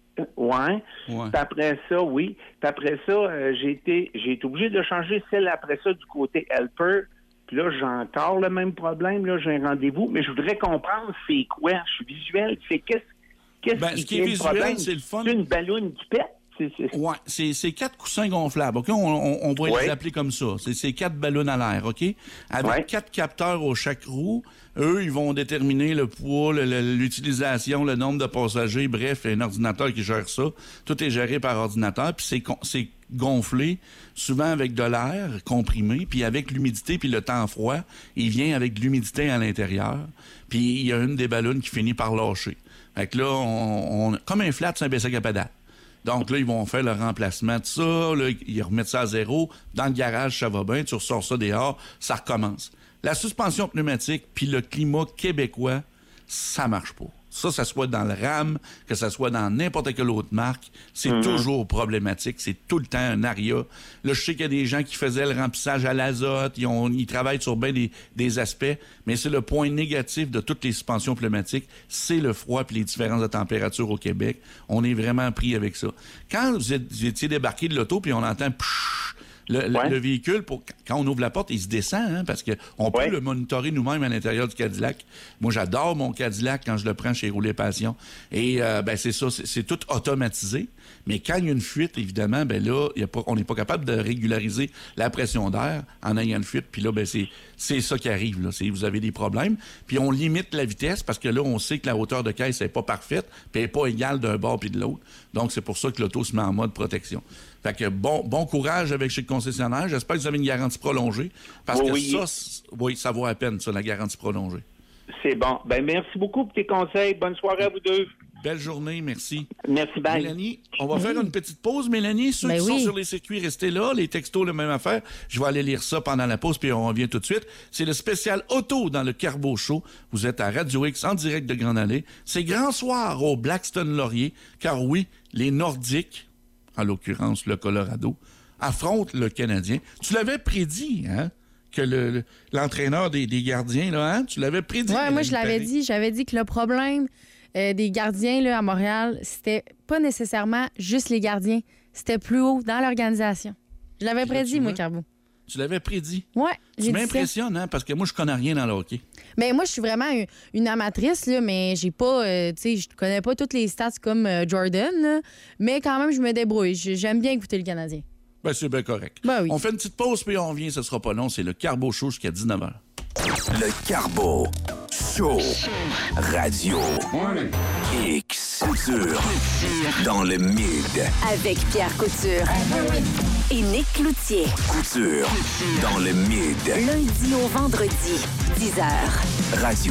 Ouais. Puis après ça, oui. Puis après ça, j'ai été obligé de changer celle après ça du côté Helper. Puis là, j'ai encore le même problème. Là, j'ai un rendez-vous. Mais je voudrais comprendre c'est quoi. Je suis visuel. C'est qu'est-ce qui est visuel, c'est le fun. C'est une ballonne qui pète. Oui, c'est 4 coussins gonflables, OK? On va les appeler comme ça. C'est 4 ballons à l'air, OK? Avec 4 capteurs au chaque roue. Eux, ils vont déterminer le poids, l'utilisation, le nombre de passagers. Bref, un ordinateur qui gère ça. Tout est géré par ordinateur. Puis c'est gonflé, souvent avec de l'air comprimé, puis avec l'humidité, puis le temps froid, il vient avec de l'humidité à l'intérieur. Puis il y a une des ballons qui finit par lâcher. Fait que là, on comme un flat, c'est un bicycle à pédale. Donc là, ils vont faire le remplacement de ça. Là, ils remettent ça à zéro. Dans le garage, ça va bien. Tu ressors ça dehors, ça recommence. La suspension pneumatique puis le climat québécois, ça marche pas. Ça soit dans le RAM, que ça soit dans n'importe quelle autre marque, c'est toujours problématique. C'est tout le temps un aria. Là, je sais qu'il y a des gens qui faisaient le remplissage à l'azote. Ils travaillent sur bien des aspects, mais c'est le point négatif de toutes les suspensions pneumatiques, c'est le froid et les différences de température au Québec. On est vraiment pris avec ça. Quand vous étiez débarqué de l'auto puis on entend le véhicule, quand on ouvre la porte, il se descend, hein, parce qu'on peut le monitorer nous-mêmes à l'intérieur du Cadillac. Moi, j'adore mon Cadillac quand je le prends chez Rouler Passion. Et c'est ça, c'est tout automatisé. Mais quand il y a une fuite, évidemment, là, on n'est pas capable de régulariser la pression d'air en ayant une fuite. Puis là, c'est ça qui arrive. Là. Vous avez des problèmes. Puis on limite la vitesse parce que là, on sait que la hauteur de caisse n'est pas parfaite, puis elle n'est pas égale d'un bord puis de l'autre. Donc, c'est pour ça que l'auto se met en mode protection. Fait que bon courage avec chez le concessionnaire. J'espère que vous avez une garantie prolongée. Parce que ça vaut à peine, ça, la garantie prolongée. C'est bon. Merci beaucoup pour tes conseils. Bonne soirée à vous deux. Belle journée, merci. Merci, bye. Mélanie, on va faire une petite pause, Mélanie. Ceux qui sont sur les circuits, restez là. Les textos, la même affaire. Je vais aller lire ça pendant la pause, puis on revient tout de suite. C'est le spécial auto dans le Carbo Show. Vous êtes à Radio X, en direct de Grande Allée. C'est grand soir au Blackstone-Laurier, car oui, les Nordiques, en l'occurrence le Colorado, affrontent le Canadien. Tu l'avais prédit, hein? Que l'entraîneur des gardiens, là, hein? Tu l'avais prédit. Oui, moi, je l'avais dit. J'avais dit que le problème des gardiens là, à Montréal, c'était pas nécessairement juste les gardiens. C'était plus haut dans l'organisation. Je l'avais prédit, moi, Carbo. Tu l'avais prédit. Ouais. Tu m'impressionnes, hein, parce que moi, je connais rien dans le hockey. Mais moi, je suis vraiment une amatrice, là, mais j'ai pas, je connais pas toutes les stats comme Jordan, là, mais quand même, je me débrouille. J'aime bien écouter le Canadien. Ben, c'est bien correct. Ben oui. On fait une petite pause, puis on revient, ce sera pas long. C'est le Carbo Show jusqu'à 19h. Le Carbo Show. Radio X. Couture. Dans le mid. Avec Pierre Couture. Et Nick Cloutier. Couture. Dans le mid. Lundi au vendredi, 10h. Radio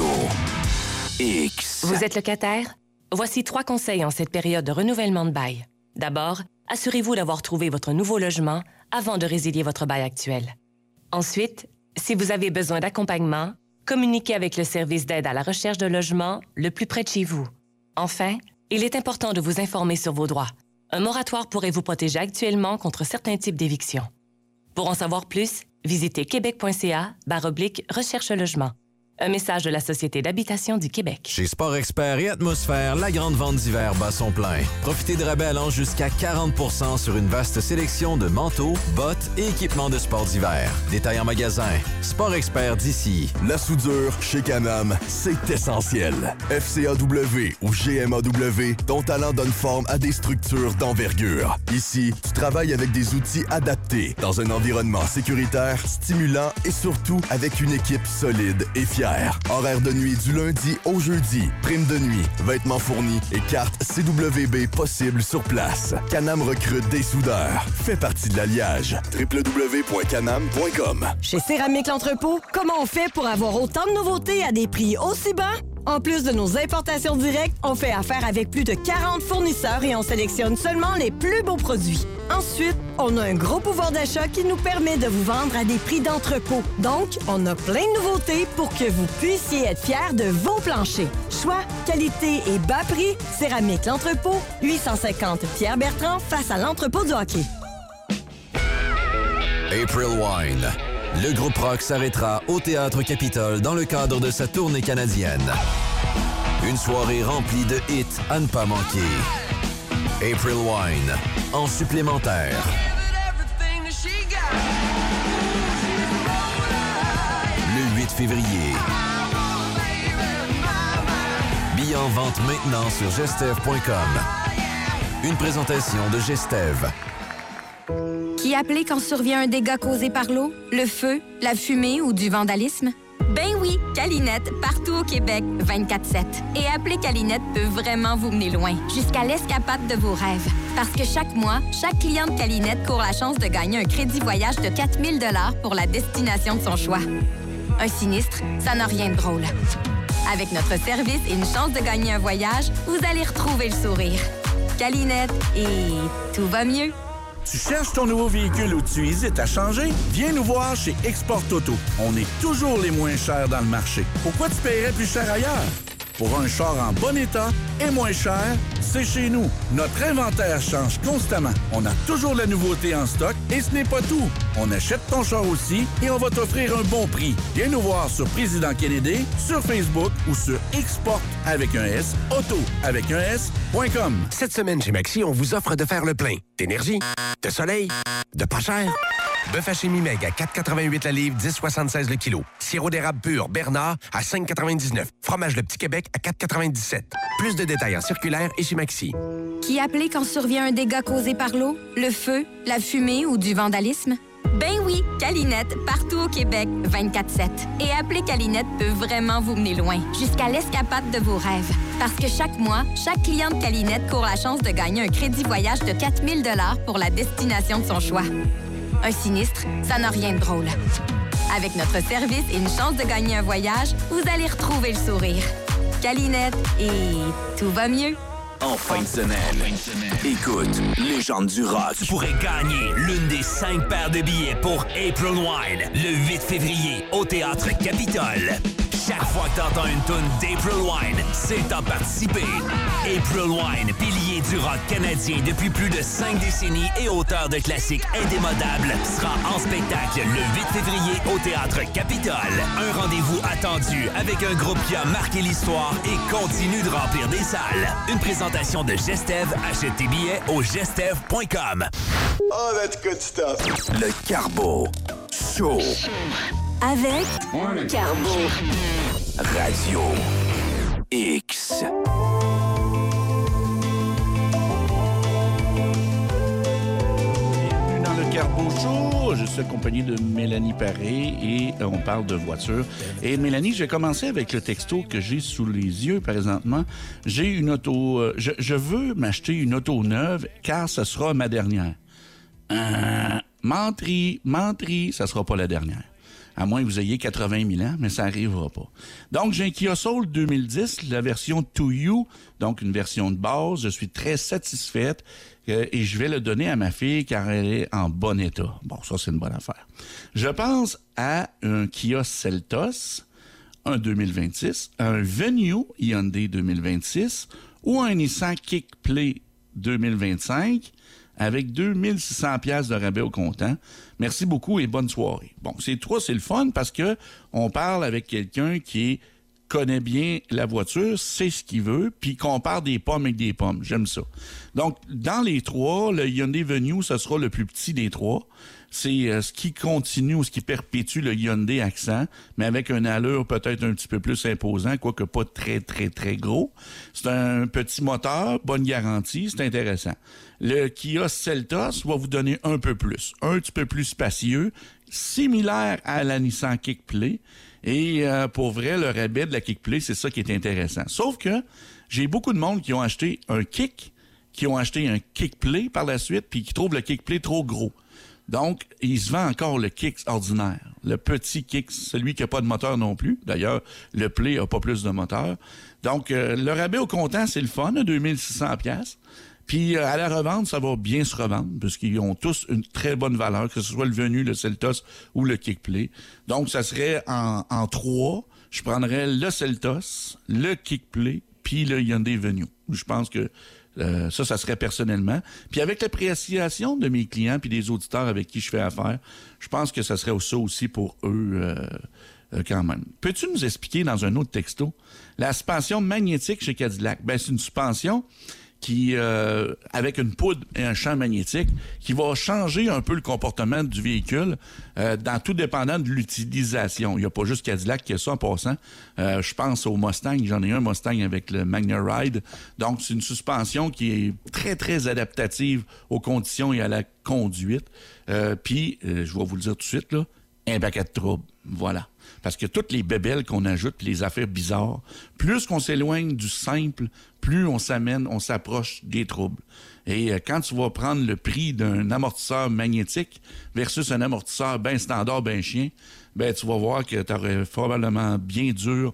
X. Vous êtes locataire? Voici 3 conseils en cette période de renouvellement de bail. D'abord, assurez-vous d'avoir trouvé votre nouveau logement avant de résilier votre bail actuel. Ensuite, si vous avez besoin d'accompagnement, communiquez avec le service d'aide à la recherche de logement le plus près de chez vous. Enfin, il est important de vous informer sur vos droits. Un moratoire pourrait vous protéger actuellement contre certains types d'éviction. Pour en savoir plus, visitez québec.ca/recherche logement. Un message de la Société d'habitation du Québec. Chez Sport Expert et Atmosphère, la grande vente d'hiver bat son plein. Profitez de rabais allant jusqu'à 40% sur une vaste sélection de manteaux, bottes et équipements de sport d'hiver. Détails en magasin. Sport Expert d'ici. La soudure chez Can-Am, c'est essentiel. FCAW ou GMAW, ton talent donne forme à des structures d'envergure. Ici, tu travailles avec des outils adaptés, dans un environnement sécuritaire, stimulant et surtout avec une équipe solide et fière. Horaire de nuit du lundi au jeudi. Prime de nuit, vêtements fournis et carte CWB possible sur place. Can-Am recrute des soudeurs. Fais partie de l'alliage. www.canam.com. Chez Céramique L'Entrepôt, comment on fait pour avoir autant de nouveautés à des prix aussi bas? En plus de nos importations directes, on fait affaire avec plus de 40 fournisseurs et on sélectionne seulement les plus beaux produits. Ensuite, on a un gros pouvoir d'achat qui nous permet de vous vendre à des prix d'entrepôt. Donc, on a plein de nouveautés pour que vous puissiez être fiers de vos planchers. Choix, qualité et bas prix, Céramique L'Entrepôt, 850 Pierre-Bertrand face à l'entrepôt du hockey. April Wine. Le groupe rock s'arrêtera au Théâtre Capitole dans le cadre de sa tournée canadienne. Une soirée remplie de hits à ne pas manquer. April Wine, en supplémentaire. Le 8 février. Billets en vente maintenant sur gestev.com. Une présentation de Gestev. Qui appeler quand survient un dégât causé par l'eau, le feu, la fumée ou du vandalisme? Ben oui, Calinette, partout au Québec, 24/7. Et appeler Calinette peut vraiment vous mener loin, jusqu'à l'escapade de vos rêves. Parce que chaque mois, chaque client de Calinette court la chance de gagner un crédit voyage de 4 000 $ pour la destination de son choix. Un sinistre, ça n'a rien de drôle. Avec notre service et une chance de gagner un voyage, vous allez retrouver le sourire. Calinette, et tout va mieux. Tu cherches ton nouveau véhicule ou tu hésites à changer? Viens nous voir chez Export Auto. On est toujours les moins chers dans le marché. Pourquoi tu paierais plus cher ailleurs? Pour un char en bon état et moins cher, c'est chez nous. Notre inventaire change constamment. On a toujours la nouveauté en stock et ce n'est pas tout. On achète ton char aussi et on va t'offrir un bon prix. Viens nous voir sur Président Kennedy, sur Facebook ou sur Export avec un S, auto avec un S.com. Cette semaine chez Maxi, on vous offre de faire le plein d'énergie, de soleil, de pas cher. Bœuf haché mi-meg à 4,88 la livre, 10,76 le kilo. Sirop d'érable pur Bernard à 5,99. Fromage Le Petit Québec à 4,97. Plus de détails en circulaire et chez Maxi. Qui appeler quand survient un dégât causé par l'eau, le feu, la fumée ou du vandalisme? Ben oui, Calinette, partout au Québec, 24/7. Et appeler Calinette peut vraiment vous mener loin, jusqu'à l'escapade de vos rêves. Parce que chaque mois, chaque client de Calinette court la chance de gagner un crédit voyage de 4 000 $ pour la destination de son choix. Un sinistre, ça n'a rien de drôle. Avec notre service et une chance de gagner un voyage, vous allez retrouver le sourire. Calinette, et tout va mieux. En fin de semaine, écoute, Légende du rock. Tu pourrais gagner l'une des 5 paires de billets pour April Wine le 8 février au Théâtre Capitole. Chaque fois que t'entends une toune d'April Wine, c'est à participer. April Wine, pilier du rock canadien depuis plus de 5 décennies et auteur de classiques indémodables, sera en spectacle le 8 février au Théâtre Capitole. Un rendez-vous attendu avec un groupe qui a marqué l'histoire et continue de remplir des salles. Une présentation de Gestev. Achète tes billets au gestev.com. Oh, that's good stuff. Le Carbo Show. Avec Carbo. Radio X. Bienvenue dans le Carbo Show. Je suis accompagné de Mélanie Paré et on parle de voiture. Et Mélanie, j'ai commencé avec le texto que j'ai sous les yeux présentement. J'ai une auto... je veux m'acheter une auto neuve car ce sera ma dernière. Menterie, ça sera pas la dernière. À moins que vous ayez 80 000 ans, mais ça n'arrivera pas. Donc, j'ai un Kia Soul 2010, la version To You, donc une version de base. Je suis très satisfaite et je vais le donner à ma fille car elle est en bon état. Bon, ça, c'est une bonne affaire. Je pense à un Kia Seltos, un 2026, un Venue Hyundai 2026 ou un Nissan Kick Play 2025 avec 2600 pièces de rabais au comptant. Merci beaucoup et bonne soirée. Bon, c'est le fun parce que on parle avec quelqu'un qui connaît bien la voiture, sait ce qu'il veut, puis compare des pommes avec des pommes. J'aime ça. Donc, dans les trois, le Hyundai Venue, ce sera le plus petit des trois. C'est ce qui continue ou ce qui perpétue le Hyundai Accent, mais avec une allure peut-être un petit peu plus imposant, quoique pas très, très, très gros. C'est un petit moteur, bonne garantie, c'est intéressant. Le Kia Seltos va vous donner un peu plus, un petit peu plus spacieux, similaire à la Nissan Kick Play. Et pour vrai, le rabais de la Kick Play, c'est ça qui est intéressant. Sauf que j'ai beaucoup de monde qui ont acheté un Kick, qui ont acheté un Kick Play par la suite, puis qui trouvent le Kick Play trop gros. Donc, il se vend encore le Kicks ordinaire, le petit Kicks, celui qui n'a pas de moteur non plus. D'ailleurs, le Play n'a pas plus de moteur. Donc, le rabais au comptant, c'est le fun, 2600 pièces. Puis, à la revente, ça va bien se revendre, puisqu'ils ont tous une très bonne valeur, que ce soit le Venue, le Seltos ou le Kick Play. Donc, ça serait en trois. Je prendrais le Seltos, le Kick Play, puis le Hyundai Venue. Je pense que ça serait personnellement. Puis avec l'appréciation de mes clients puis des auditeurs avec qui je fais affaire, je pense que ça serait ça aussi pour eux quand même. Peux-tu nous expliquer dans un autre texto la suspension magnétique chez Cadillac? Ben, c'est une suspension qui, avec une poudre et un champ magnétique, qui va changer un peu le comportement du véhicule dans tout dépendant de l'utilisation. Il n'y a pas juste Cadillac qui a ça en passant. Je pense au Mustang. J'en ai un Mustang avec le Magna Ride. Donc, c'est une suspension qui est très, très adaptative aux conditions et à la conduite. Puis, je vais vous le dire tout de suite, là, un paquet de troubles. Voilà. Parce que toutes les bébelles qu'on ajoute, les affaires bizarres, plus qu'on s'éloigne du simple, plus on s'approche des troubles. Et quand tu vas prendre le prix d'un amortisseur magnétique versus un amortisseur bien standard, bien chien, ben tu vas voir que tu aurais probablement bien dur,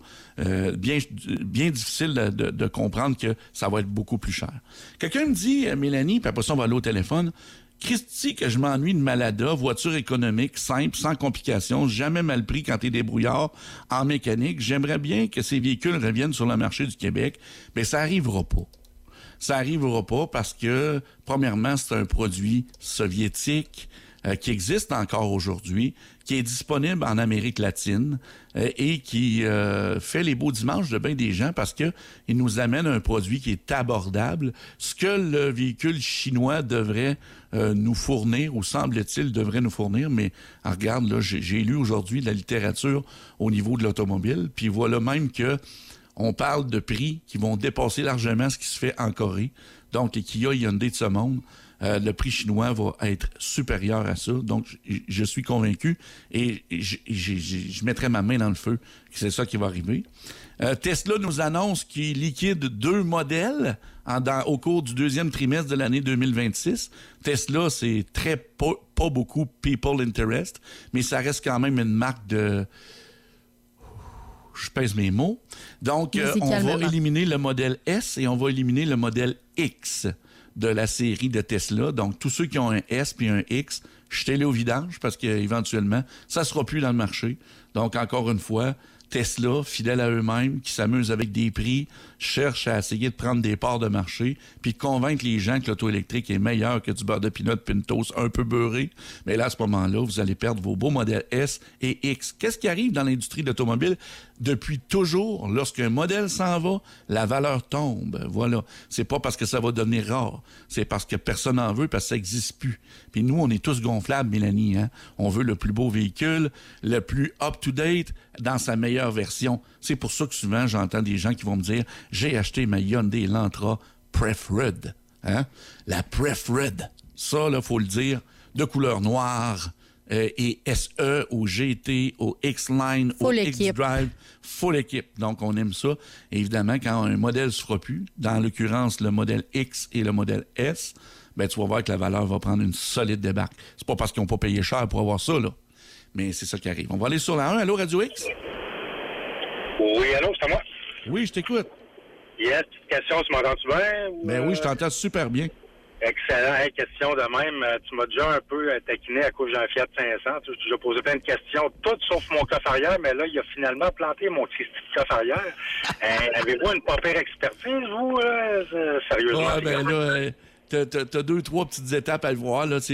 bien difficile de comprendre que ça va être beaucoup plus cher. Quelqu'un me dit, Mélanie, puis après ça, on va aller au téléphone, Christy, que je m'ennuie de Malada, voiture économique, simple, sans complications, jamais mal pris quand t'es débrouillard en mécanique. J'aimerais bien que ces véhicules reviennent sur le marché du Québec, mais ça arrivera pas. Ça arrivera pas parce que, premièrement, c'est un produit soviétique qui existe encore aujourd'hui, qui est disponible en Amérique latine et qui fait les beaux dimanches de bien des gens parce que il nous amène un produit qui est abordable. Ce que le véhicule chinois devrait nous fournir, ou semble-t-il devrait nous fournir, mais regarde, là, j'ai lu aujourd'hui de la littérature au niveau de l'automobile, puis voilà même que on parle de prix qui vont dépasser largement ce qui se fait en Corée. Donc, les Kia Hyundai de ce monde, le prix chinois va être supérieur à ça. Donc, je suis convaincu et je mettrai ma main dans le feu que c'est ça qui va arriver. Tesla nous annonce qu'il liquide 2 modèles au cours du 2e trimestre de l'année 2026. Tesla, c'est très pas beaucoup people interest, mais ça reste quand même une marque de... Je pèse mes mots. Donc, on va éliminer le modèle S et on va éliminer le modèle X de la série de Tesla. Donc, tous ceux qui ont un S puis un X, jetez-les au vidange parce qu'éventuellement, ça ne sera plus dans le marché. Donc, encore une fois, Tesla, fidèles à eux-mêmes, qui s'amusent avec des prix, cherchent à essayer de prendre des parts de marché, puis de convaincre les gens que l'auto électrique est meilleur que du beurre de pinot Pintos un peu beurré. Mais là, à ce moment-là, vous allez perdre vos beaux modèles S et X. Qu'est-ce qui arrive dans l'industrie de l'automobile? Depuis toujours, lorsqu'un modèle s'en va, la valeur tombe. Voilà. C'est pas parce que ça va devenir rare. C'est parce que personne n'en veut, parce que ça n'existe plus. Puis nous, on est tous gonflables, Mélanie. Hein? On veut le plus beau véhicule, le plus up-to-date, dans sa meilleure version. C'est pour ça que souvent, j'entends des gens qui vont me dire « J'ai acheté ma Hyundai Elantra Preferred. » Hein? La Preferred. Ça, là, faut le dire, de couleur noire, et SE, au GT, au X-Line, au X-Drive, full équipe. Donc, on aime ça. Et évidemment, quand un modèle ne se fera plus, dans l'occurrence, le modèle X et le modèle S, ben, tu vas voir que la valeur va prendre une solide débarque. C'est pas parce qu'ils n'ont pas payé cher pour avoir ça, là. Mais c'est ça qui arrive. On va aller sur la 1. Allô, Radio X? Oui, allô, c'est à moi? Oui, je t'écoute. Yes, petite question, tu m'entends-tu bien? Ben oui, je t'entends super bien. Excellent. Hey, question de même. Tu m'as déjà un peu taquiné à cause d'un Fiat 500. Tu as posé plein de questions, toutes sauf mon coffre arrière, mais là, il a finalement planté mon petit coffre arrière. Avez-vous une pas pire expertise, vous? Sérieusement? Ah, ben là... T'as 2-3 petites étapes à le voir. Là,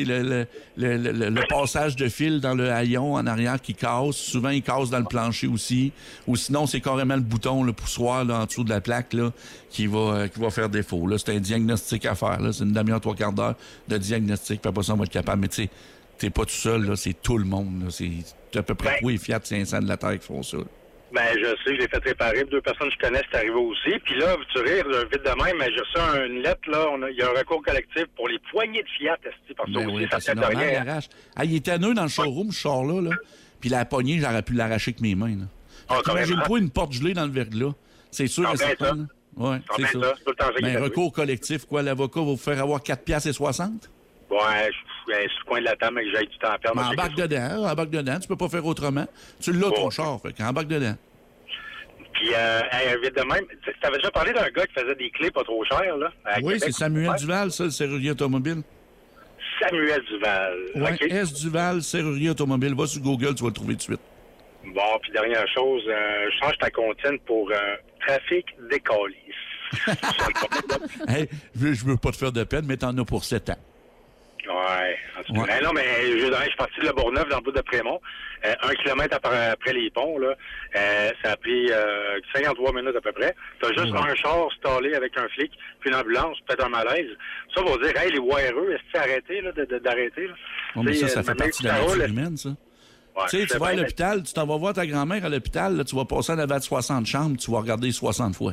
le passage de fil dans le haillon en arrière qui casse. Souvent, il casse dans le plancher aussi. Ou sinon, c'est carrément le bouton, le poussoir là, en dessous de la plaque là, qui va faire défaut. Là, c'est un diagnostic à faire. Là. C'est une demi-heure, 3/4 d'heure de diagnostic. Puis après ça, on va être capable. Mais tu sais, t'es pas tout seul. Là, c'est tout le monde. Là. C'est à peu près tous les Fiat 500 de la Terre qui font ça. Là. Ben, je sais, je l'ai fait réparer. 2 personnes que je connais, c'est arrivé aussi. Puis là, tu rires vite de même, mais j'ai reçu une lettre, là. Il y a un recours collectif pour les poignées de Fiat, parce que ben aussi, oui, ça c'est fait normal, rien. il arrache. Ah, il était neuf dans le showroom, ce char-là. Là. Puis la poignée, j'aurais pu l'arracher avec mes mains. Imagine-toi une porte gelée dans le verglas. C'est sûr et certain. Oui, c'est ça. Mais un recours collectif, quoi, l'avocat va vous faire avoir 4,60 $? Ouais, je suis sur le coin de la table, mais que j'aille du temps à perdre. Embarque dedans, tu peux pas faire autrement. Tu l'as, ton char, fait qu'embarque dedans. Puis, vite de même, tu avais déjà parlé d'un gars qui faisait des clés pas trop chères, là? Oui, Québec, c'est Samuel Duval, ça, le serrurier automobile. Samuel Duval. Oui, okay. S. Duval, serrurier automobile. Va sur Google, tu vas le trouver tout de suite. Bon, puis dernière chose, je change ta comptine pour trafic décalisse. Hey, je veux pas te faire de peine, mais t'en as pour 7 ans. Ouais, en tout cas. Ouais. Non, mais je suis parti de La Bourgneuf, dans le bout de Prémont. 1 kilomètre après les ponts, là. Ça a pris 53 minutes à peu près. T'as juste un char stallé avec un flic, puis une ambulance, peut-être un malaise. Ça va dire, hey, les voireux, est-ce que c'est arrêté, là, d'arrêter, là? Oh, mais ça fait partie de la nature humaine, ça. Ouais, tu sais, tu vas à l'hôpital, tu t'en vas voir ta grand-mère à l'hôpital, là, tu vas passer en avant de 60 chambres, tu vas regarder 60 fois.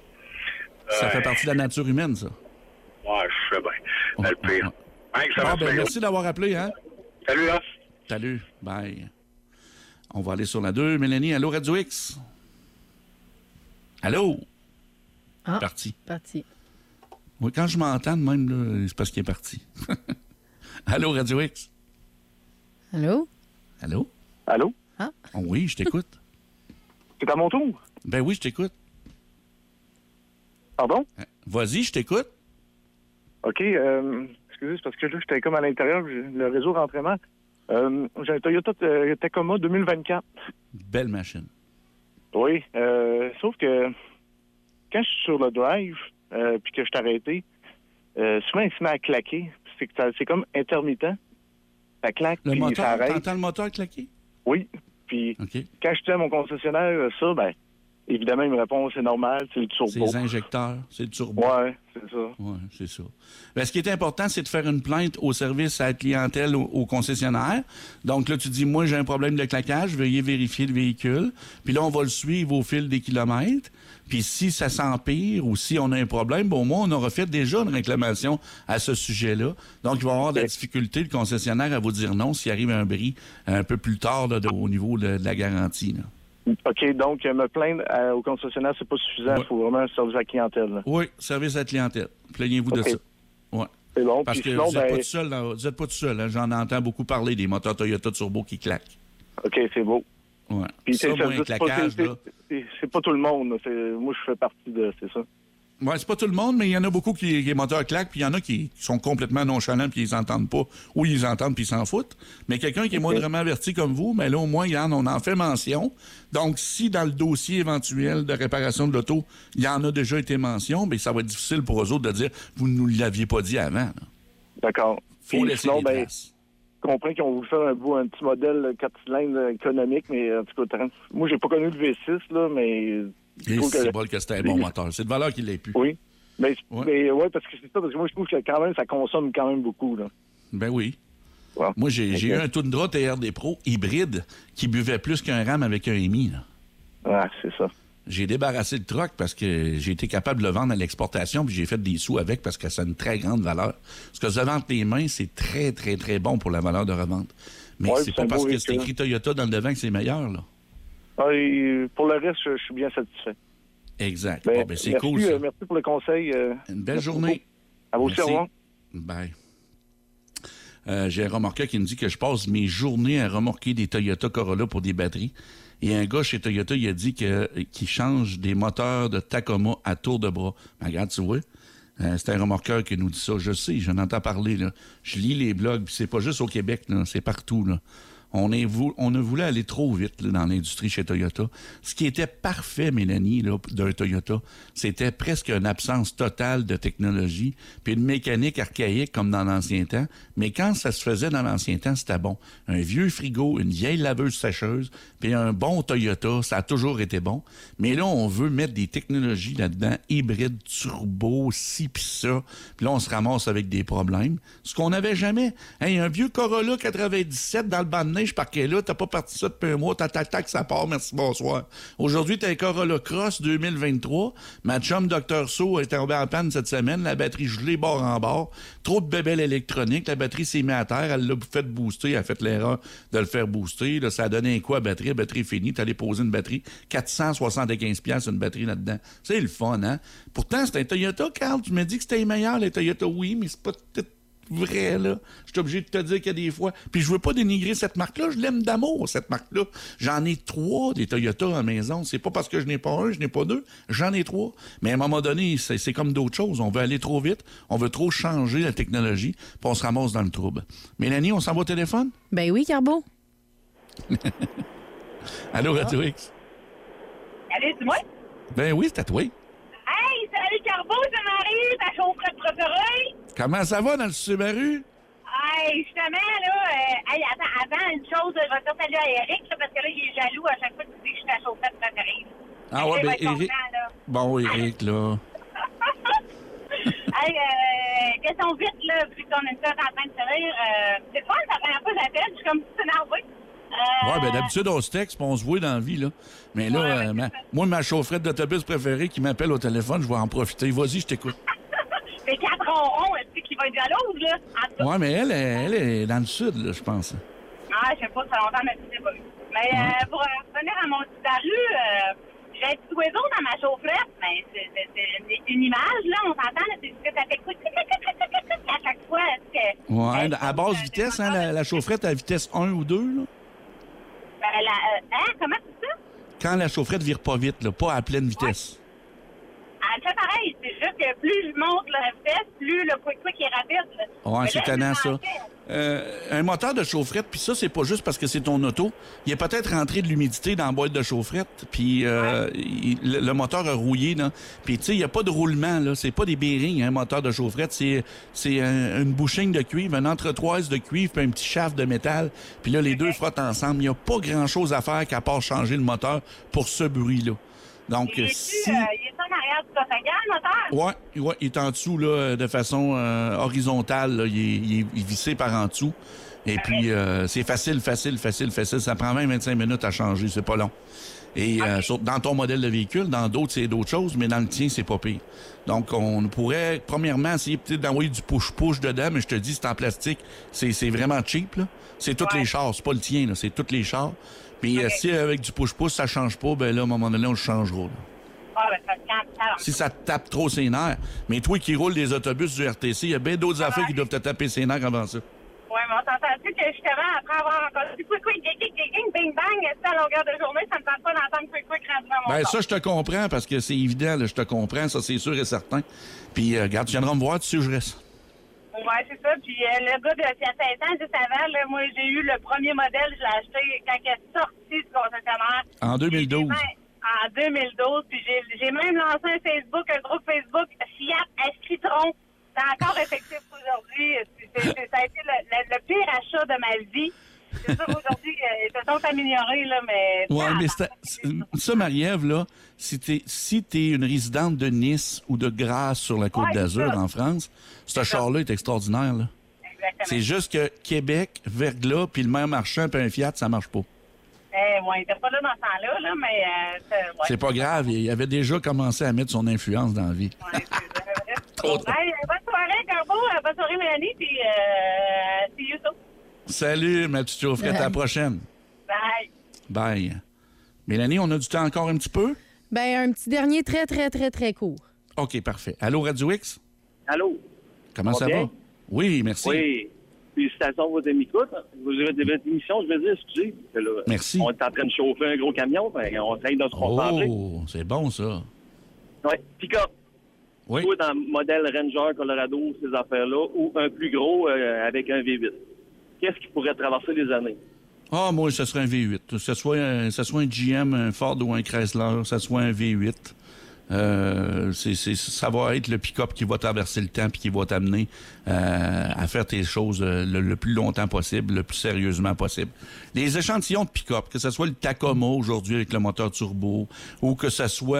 Ça fait partie de la nature humaine, ça. Ouais, je sais bien. Le pire. Merci d'avoir appelé, hein? Salut, là. Salut. Bye. On va aller sur la 2. Mélanie, allô, Radio X? Allô? Ah, parti. Oui, quand je m'entends même, là, c'est parce qu'il est parti. Allô, Radio X? Allô? Allô? Allô? Ah? Oh, oui, je t'écoute. C'est à mon tour? Ben oui, je t'écoute. Pardon? Vas-y, je t'écoute. OK, excusez, c'est parce que là, j'étais comme à l'intérieur, le réseau rentrait mal. J'ai un Toyota Tacoma 2024. Belle machine. Oui, sauf que quand je suis sur le drive, puis que je suis arrêté, souvent, il se met à claquer. C'est comme intermittent. Ça claque, le puis moteur, ça arrête. T'entends le moteur claquer? Oui, puis quand je dis à mon concessionnaire ça, ben évidemment, il me répond, c'est normal, c'est le turbo. C'est les injecteurs, c'est le turbo. Oui, c'est ça. Oui, c'est ça. Ben, ce qui est important, c'est de faire une plainte au service à la clientèle, au concessionnaire. Donc là, tu dis, moi, j'ai un problème de claquage, veuillez vérifier le véhicule. Puis là, on va le suivre au fil des kilomètres. Puis si ça s'empire ou si on a un problème, bon, au moins, on aura fait déjà une réclamation à ce sujet-là. Donc, il va y avoir de la difficulté, le concessionnaire, à vous dire non s'il arrive un bris un peu plus tard là, au niveau de la garantie, là. OK, donc me plaindre au concessionnaire, c'est pas suffisant. Il faut vraiment un service à la clientèle. Là. Oui, service à la clientèle. Plaignez-vous de ça. Ouais. C'est bon. Parce que sinon, vous n'êtes pas tout seul. Hein. J'en entends beaucoup parler des moteurs Toyota Turbo qui claquent. OK, c'est beau. Ouais. Puis ça, moi, un claquage, c'est pas tout le monde. Moi, je fais partie de... C'est ça. Ouais, c'est pas tout le monde, mais il y en a beaucoup qui les moteurs claquent, puis il y en a qui sont complètement nonchalants, puis ils entendent pas, ou ils entendent, puis ils s'en foutent. Mais quelqu'un qui est moindrement averti comme vous, mais là, au moins, on en fait mention. Donc, si dans le dossier éventuel de réparation de l'auto, il y en a déjà été mention, bien, ça va être difficile pour eux autres de dire « vous ne nous l'aviez pas dit avant ». D'accord. Faut laisser les traces. Je comprends qu'ils ont voulu faire un petit modèle 4 cylindres économique, mais en tout cas, moi, j'ai pas connu le V6, là, mais... Et c'est bon que c'était un bon moteur. C'est de valeur qu'il l'ait pu. Oui. Mais parce que c'est ça, parce que moi, je trouve que quand même, ça consomme quand même beaucoup, là. Ben oui. Ouais. Moi, j'ai eu un Tundra TRD Pro hybride qui buvait plus qu'un RAM avec un EMI, là. Ah, c'est ça. J'ai débarrassé le truck parce que j'ai été capable de le vendre à l'exportation, puis j'ai fait des sous avec parce que ça a une très grande valeur. Ce que vous avez entre les mains, c'est très, très, très bon pour la valeur de revente. Mais c'est pas parce que c'est écrit Toyota dans le devant que c'est meilleur, là. Ah, et pour le reste, je suis bien satisfait. Exact. Ben, c'est merci, cool, ça. Merci pour le conseil. Une belle journée. À vous aussi, au revoir. Bye. J'ai un remorqueur qui me dit que je passe mes journées à remorquer des Toyota Corolla pour des batteries. Et un gars chez Toyota, il a dit qu'il change des moteurs de Tacoma à tour de bras. Ben, regarde, tu vois, c'est un remorqueur qui nous dit ça. Je sais, j'en entends parler, là. Je lis les blogs, puis c'est pas juste au Québec, là, c'est partout, là. On a voulu aller trop vite là, dans l'industrie chez Toyota. Ce qui était parfait, Mélanie, là, d'un Toyota, c'était presque une absence totale de technologie, puis une mécanique archaïque comme dans l'ancien temps. Mais quand ça se faisait dans l'ancien temps, c'était bon. Un vieux frigo, une vieille laveuse sécheuse, puis un bon Toyota, ça a toujours été bon. Mais là, on veut mettre des technologies là-dedans, hybrides, turbo, ci pis ça. Puis là, on se ramasse avec des problèmes. Ce qu'on n'avait jamais. Hey, un vieux Corolla 97 dans le banc de neige, je parquais là, t'as pas parti ça depuis un mois, tac, ça part, merci, bonsoir. Aujourd'hui, t'as un Corolla Cross 2023. Ma chum Dr. So est tombée en panne cette semaine, la batterie gelée bord en bord, trop de bébelles électroniques, la batterie s'est mise à terre, elle l'a fait booster, elle a fait l'erreur de le faire booster, là, ça a donné un quoi à batterie, la batterie est finie, t'as allé poser une batterie, 475$ une batterie là-dedans. C'est le fun, hein? Pourtant, c'est un Toyota, Carl, tu me dis que c'était meilleur, les Toyota, oui, mais c'est pas tout vrai, là. Je suis obligé de te dire qu'il y a des fois. Puis je veux pas dénigrer cette marque-là. Je l'aime d'amour, cette marque-là. J'en ai 3 des Toyota à la maison. C'est pas parce que je n'ai pas un, je n'ai pas 2. J'en ai 3. Mais à un moment donné, c'est comme d'autres choses. On veut aller trop vite. On veut trop changer la technologie. Puis on se ramasse dans le trouble. Mélanie, on s'en va au téléphone? Ben oui, Carbo. Allô, Radio X? Allez, dis-moi. Ben oui, c'est à toi. Hey, salut Carbo, c'est Marie, ta chaufferette préférée. Comment ça va dans le Subaru? Hey, justement, là, avant une chose, je vais dire salut à Eric, là, parce que là, il est jaloux à chaque fois que tu dis que je suis ta chaufferette préférée. Ah ouais, ben Eric. Bon, Eric, là. Hey, question vite, là, vu qu'on est en train de finir. C'est le fun, la première fois que j'appelle, je suis comme tout énervé. Ouais, ben d'habitude, on se texte puis on se voit dans la vie, là. Mais là, moi, ma chaufferette d'autobus préférée qui m'appelle au téléphone, je vais en profiter. Vas-y, je t'écoute. Mais 4 ronrons, est-ce qu'il va être jalouse, là? Ouais, mais elle est dans le sud, là, je pense. Ah, je sais pas, ça fait longtemps, mais je sais pas. Mais pour revenir à mon Subaru, j'ai un petit oiseau dans ma chaufferette, mais c'est une image, là, on s'entend, c'est ce que ça fait à chaque fois. Ouais, à basse vitesse, hein, la chaufferette à vitesse 1 ou 2, là? Comment c'est ça? Quand la chaufferette vire pas vite, là, pas à pleine vitesse. Elle fait pareil, c'est juste que plus je monte la vitesse, plus le quick est rapide. Là. Ouais, c'est tannant, ça. Un moteur de chaufferette, puis ça, c'est pas juste parce que c'est ton auto. Il y a peut-être rentré de l'humidité dans la boîte de chaufferette, puis le moteur a rouillé, là. Puis, tu sais, il n'y a pas de roulement, là. C'est pas des bearings, un moteur de chaufferette. C'est une bouching de cuivre, une entretoise de cuivre, puis un petit shaft de métal. Puis là, les deux frottent ensemble. Il n'y a pas grand-chose à faire qu'à part changer le moteur pour ce bruit-là. Donc, il est en arrière du coffre-à-gants, le moteur? Ouais, il est en dessous, là, de façon horizontale, là. Il est vissé par en dessous. Et puis, c'est facile. Ça prend 20-25 minutes à changer, c'est pas long. Et dans ton modèle de véhicule, dans d'autres, c'est d'autres choses, mais dans le tien, c'est pas pire. Donc, on pourrait, premièrement, essayer peut-être d'envoyer du push-push dedans, mais je te dis, c'est en plastique. C'est vraiment cheap, là. C'est tous les chars, c'est pas le tien, là, c'est tous les chars. Puis si avec du push-push, ça change pas, ben là, à un moment donné, on le changera, là. Si ça te tape trop ses nerfs. Mais toi qui roules des autobus du RTC, il y a bien d'autres affaires qui doivent te taper ses nerfs avant ça. Oui, mais on s'entend-tu que justement, après avoir entendu quick, bing, bang, à longueur de journée, ça me tente pas d'entendre quick rendu dans mon corps. Ça, je te comprends parce que c'est évident, là, je te comprends, ça, c'est sûr et certain. Puis, regarde, tu viendras me voir, tu sais où je reste. Oui, c'est ça. Puis le gars, il y a 7 ans, juste avant, là, moi, j'ai eu le premier modèle, je l'ai acheté quand il est sorti du concessionnaire. En 2012. En 2012. Puis j'ai même lancé un groupe Facebook, Fiat Escritron. C'est encore effectif aujourd'hui. Ça a été le pire achat de ma vie. C'est sûr, aujourd'hui, ils se sont améliorés, là, mais... Oui, mais ça, Marie-Ève, là, si t'es une résidente de Nice ou de Grasse sur la Côte d'Azur, en France, ce char-là est extraordinaire, là. Exactement. C'est juste que Québec, Verglas, puis le même marchand, puis un Fiat, ça marche pas. Il n'était pas là dans ce temps-là, là, mais... C'est pas grave, il avait déjà commencé à mettre son influence dans la vie. Oui, c'est vrai. Bonne soirée, Corbeau, bonne soirée, Mélanie, puis see you soon. Salut, ma petite chaufferette, à la prochaine. Bye. Bye. Mélanie, on a du temps encore un petit peu? Ben, un petit dernier très, très, très, très court. OK, parfait. Allô, Radio X? Allô? Comment ça va? Oui, merci. Oui. Félicitations pour votre émission, je veux dire, excusez. Là, merci. On est en train de chauffer un gros camion, ben, on essaye de se concentrer. Oh, c'est bon, ça. Oui. Pick-up. Oui. Soit dans le modèle Ranger, Colorado, ces affaires-là, ou un plus gros avec un V8. Qu'est-ce qui pourrait traverser les années? Ah, moi, ce serait un V8. Que ce soit un GM, un Ford ou un Chrysler, que ce soit un V8. Ça va être le pick-up qui va traverser le temps puis qui va t'amener à faire tes choses le plus longtemps possible, le plus sérieusement possible. Les échantillons de pick-up, que ce soit le Tacoma aujourd'hui avec le moteur turbo ou que ce soit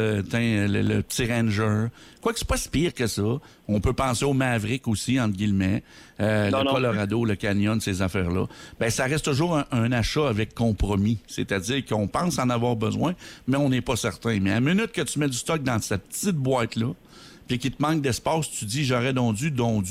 le petit Ranger, quoique c'est pas si pire que ça. On peut penser au Maverick aussi, entre guillemets, le Colorado, le Canyon, ces affaires-là. Ben, ça reste toujours un achat avec compromis. C'est-à-dire qu'on pense en avoir besoin, mais on n'est pas certain. Mais à la minute que tu mets du stock dans cette petite boîte-là, puis qu'il te manque d'espace, tu dis j'aurais dondu. Donc,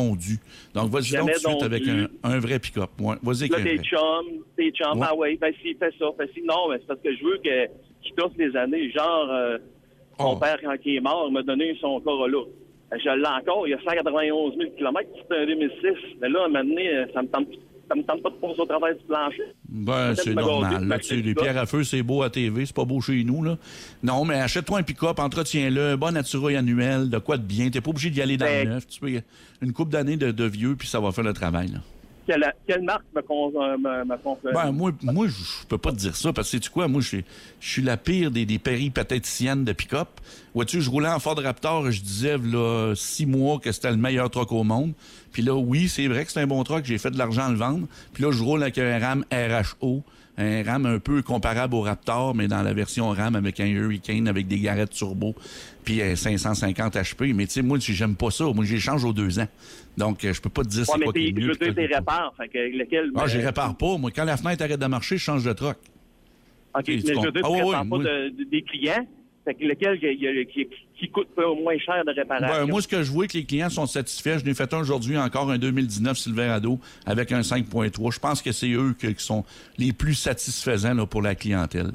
vas-y donc tout de suite avec un vrai pick-up. Ouais, vas-y. Là, tes chums, ah ouais, ben si, fais ça. Non, mais c'est parce que je veux qu'il t'offre les années. Genre, mon père, quand il est mort, m'a donné son Corolla. Je l'ai encore, il y a 191 000 km, c'était un 2006. Mais là, à un moment donné, ça me tente pas de passer au travers du plancher. Ben, c'est normal. Là, les pierres à feu, c'est beau à TV, c'est pas beau chez nous, là. Non, mais achète-toi un pick-up, entretiens-le, un bon attirail annuel, de quoi de bien. T'es pas obligé d'y aller dans le neuf. Tu peux une couple d'années de vieux, puis ça va faire le travail, là. Quelle marque me confère? Ben, moi, je peux pas te dire ça, parce que sais-tu quoi? Moi, je suis la pire des péripatéticiennes de pick-up. Vois-tu, je roulais en Ford Raptor, je disais, là, 6 mois que c'était le meilleur truck au monde. Puis là, oui, c'est vrai que c'est un bon truck, j'ai fait de l'argent à le vendre. Puis là, je roule avec un RAM RHO, un RAM un peu comparable au Raptor, mais dans la version RAM avec un Hurricane, avec des garettes turbo, puis 550 HP. Mais tu sais, moi, j'aime pas ça. Moi, j'échange aux 2 ans. Donc, je peux pas te dire c'est quoi qui est mieux. Je veux dire, t'es répares. Fait que lequel... Ah, je répare pas. Moi, quand la fenêtre arrête de marcher, je change de truck. OK, mais je veux dire, tu répares pas des clients. Fait que lequel qui coûte pas moins cher de réparation? Ben, moi, ce que je vois, que les clients sont satisfaits. Je l'ai fait aujourd'hui encore, un 2019 Silverado avec un 5.3. Je pense que c'est eux qui sont les plus satisfaisants là, pour la clientèle.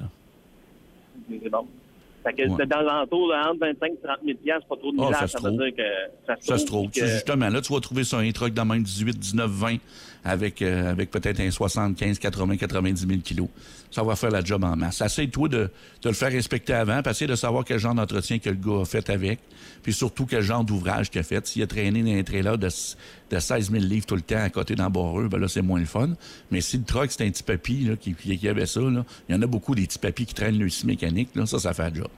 C'est bon. Fait que dans l'entour, entre 25 et 30 000 $, c'est pas trop de millage. Ça veut dire que ça se trouve. Justement, là, tu vas trouver ça un truck de même 18, 19, 20 avec peut-être un 75, 80, 90 000 kilos. Ça va faire la job en masse. Essaye-toi de le faire respecter avant, puis essaye de savoir quel genre d'entretien que le gars a fait avec, puis surtout quel genre d'ouvrage qu'il a fait. S'il a traîné dans un trailer de 16 000 livres tout le temps à côté dans Barreux, ben là, c'est moins le fun. Mais si le truck, c'est un petit papy là, qui avait ça, là, il y en a beaucoup des petits papys qui traînent le scie mécanique, là, ça fait la job.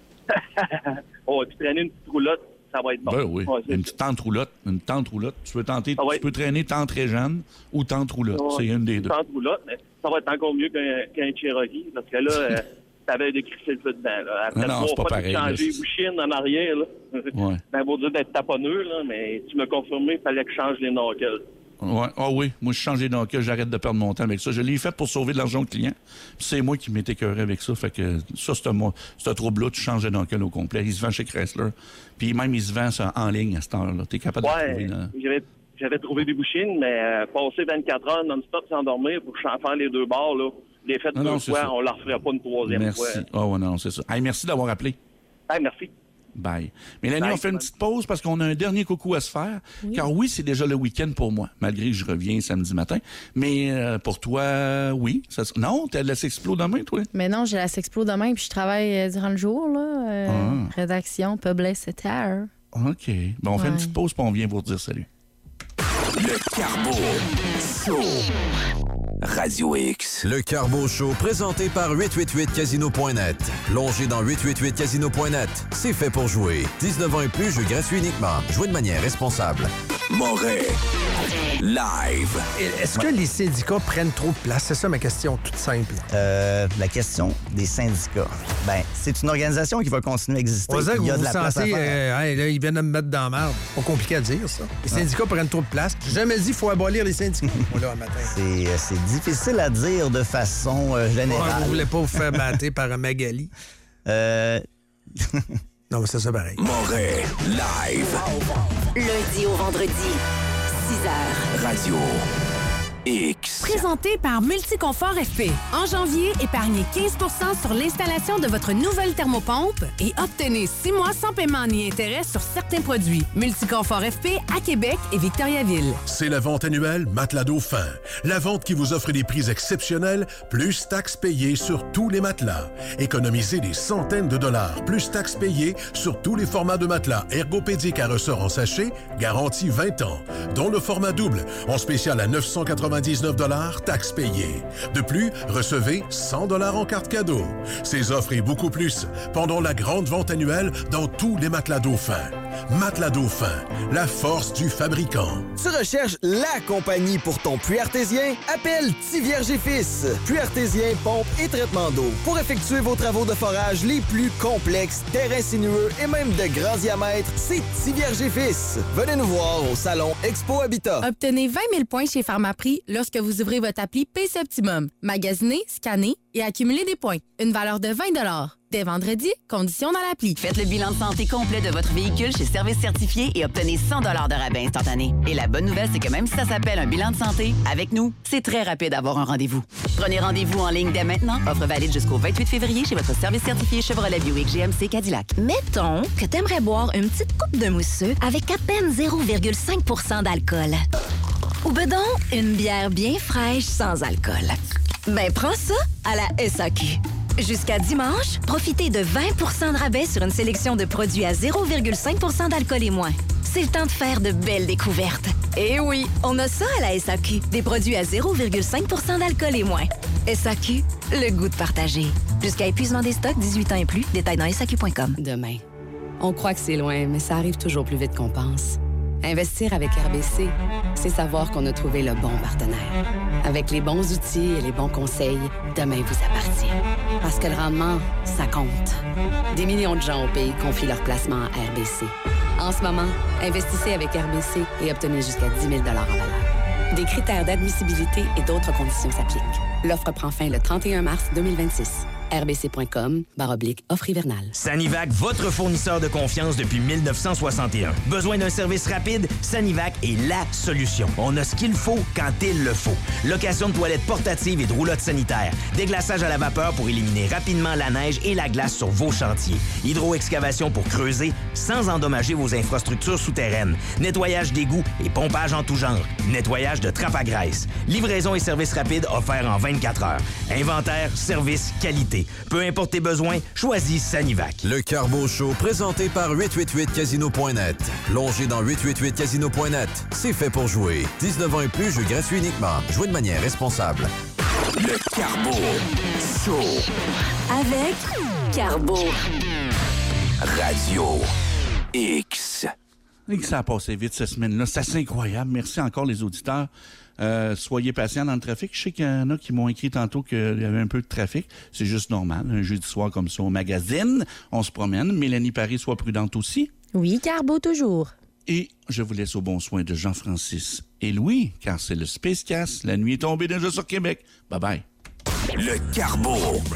Oh, tu traîner une petite roulotte, ça va être bon. Ben oui, une petite tente roulotte. Tu peux tenter, tu peux traîner tente Réjeanne ou tente roulotte. C'est une des deux. Tente roulotte, mais ça va être encore mieux qu'un Cherokee, parce que là, t'avais décrissé le feu dedans. Là. Après, non, c'est pas pareil. Changer les bouchines en arrière, là. Ouais. Ben, pour dire d'être taponneux, là, mais tu m'as confirmé qu'il fallait que je change les knuckles. Ouais. Ah oui, moi, je change les knuckles, j'arrête de perdre mon temps avec ça. Je l'ai fait pour sauver de l'argent au client. Puis c'est moi qui m'étais écœuré avec ça. Fait que ça, c'est trouble-là, tu changes les knuckles au complet. Il se vend chez Chrysler. Puis même, il se vend ça en ligne à cette heure-là. T'es capable de trouver là. J'avais trouvé des bouchines, mais passer 24 heures non-stop sans dormir pour faire les 2 bords, là. Les fêtes 2 fois, on ne la referait pas une 3e fois. Merci. Ah ouais, non, c'est ça. Hey, merci d'avoir appelé. Hey, merci. Bye. Mélanie, Bye, on fait une petite pause parce qu'on a un dernier coucou à se faire. Oui. Car oui, c'est déjà le week-end pour moi, malgré que je reviens samedi matin. Mais pour toi, oui. Non, t'as de la Sexplo demain, toi? Mais non, j'ai la Sexplo demain, puis je travaille durant le jour, là. Rédaction, publicitaire. OK. Bon, on fait une petite pause, puis on vient vous dire salut. Le Carbo Show. Radio X. Le Carbo Show, présenté par 888casino.net. Plongez dans 888casino.net. C'est fait pour jouer. 19 ans et plus, jeu gratuit uniquement. Jouez de manière responsable. Moret. Live. Est-ce que les syndicats prennent trop de place? C'est ça ma question toute simple. La question des syndicats. Ben, c'est une organisation qui va continuer à exister. On va dire que Il y a vous de la place à sentez, faire. là, ils viennent de me mettre dans la merde. Pas compliqué à dire, ça. Les syndicats prennent trop de place. J'ai jamais dit qu'il faut abolir les syndicats. Moi, là, un matin. C'est difficile à dire de façon générale. Vous voulez pas vous faire battre par un Magali? Non, mais c'est ça pareil. Moret. Live. Lundi au vendredi, 6h. Radio X. Présenté par Multiconfort FP. En janvier, épargnez 15 % sur l'installation de votre nouvelle thermopompe et obtenez 6 mois sans paiement ni intérêt sur certains produits. Multiconfort FP à Québec et Victoriaville. C'est la vente annuelle Matelas Dauphin. La vente qui vous offre des prix exceptionnels, plus taxes payées sur tous les matelas. Économisez des centaines de dollars, plus taxes payées sur tous les formats de matelas ergopédiques à ressort en sachet, garantie 20 ans, dont le format double, en spécial à 999 $, taxes payées. De plus, recevez 100 $ en carte cadeau. Ces offres et beaucoup plus pendant la grande vente annuelle dans tous les matelas Dauphin. Matelas Dauphin, la force du fabricant. Tu recherches la compagnie pour ton puits artésien? Appelle Tivierge et Fils. Puits artésien, pompe et traitement d'eau. Pour effectuer vos travaux de forage les plus complexes, terrains sinueux et même de grands diamètres, c'est Tivierge et Fils. Venez nous voir au salon Expo Habitat. Obtenez 20 000 points chez Pharmaprix lorsque vous ouvrez votre appli PC Optimum. Magasinez, scannez et accumulez des points. Une valeur de 20 $. Dès vendredi, conditions dans l'appli. Faites le bilan de santé complet de votre véhicule chez Service Certifié et obtenez 100 $ de rabais instantané. Et la bonne nouvelle, c'est que même si ça s'appelle un bilan de santé, avec nous, c'est très rapide d'avoir un rendez-vous. Prenez rendez-vous en ligne dès maintenant. Offre valide jusqu'au 28 février chez votre Service Certifié Chevrolet Buick GMC Cadillac. Mettons que t'aimerais boire une petite coupe de mousseux avec à peine 0,5 % d'alcool. Ou bedon, une bière bien fraîche sans alcool. Ben, prends ça à la SAQ. Jusqu'à dimanche, profitez de 20 % de rabais sur une sélection de produits à 0,5 % d'alcool et moins. C'est le temps de faire de belles découvertes. Et oui, on a ça à la SAQ. Des produits à 0,5 % d'alcool et moins. SAQ, le goût de partager. Jusqu'à épuisement des stocks, 18 ans et plus. Détails dans SAQ.com. Demain. On croit que c'est loin, mais ça arrive toujours plus vite qu'on pense. Investir avec RBC, c'est savoir qu'on a trouvé le bon partenaire. Avec les bons outils et les bons conseils, demain vous appartient. Parce que le rendement, ça compte. Des millions de gens au pays confient leur placement à RBC. En ce moment, investissez avec RBC et obtenez jusqu'à 10 000 $ en valeur. Des critères d'admissibilité et d'autres conditions s'appliquent. L'offre prend fin le 31 mars 2026. rbc.com/offre hivernale. Sanivac, votre fournisseur de confiance depuis 1961. Besoin d'un service rapide? Sanivac est la solution. On a ce qu'il faut quand il le faut. Location de toilettes portatives et de roulottes sanitaires. Déglaçage à la vapeur pour éliminer rapidement la neige et la glace sur vos chantiers. Hydroexcavation pour creuser sans endommager vos infrastructures souterraines. Nettoyage d'égouts et pompage en tout genre. Nettoyage de trappes à graisse. Livraison et service rapide offerts en 24 heures. Inventaire, service, qualité. Peu importe tes besoins, choisis Sanivac. Le Carbo Show, présenté par 888casino.net. Plongez dans 888casino.net. C'est fait pour jouer. 19 ans et plus, jeu gratuit uniquement. Jouez de manière responsable. Le Carbo Show. Avec Carbo. Radio X. Et que ça a passé vite cette semaine-là. C'est assez incroyable. Merci encore les auditeurs. Soyez patients dans le trafic. Je sais qu'il y en a qui m'ont écrit tantôt qu'il y avait un peu de trafic. C'est juste normal. Un jeudi soir comme ça au magazine, on se promène. Mélanie Paris, sois prudente aussi. Oui, Carbo toujours. Et je vous laisse au bon soin de Jean-Francis et Louis, car c'est le Space Cast. La nuit est tombée déjà sur Québec. Bye-bye. Le Carbo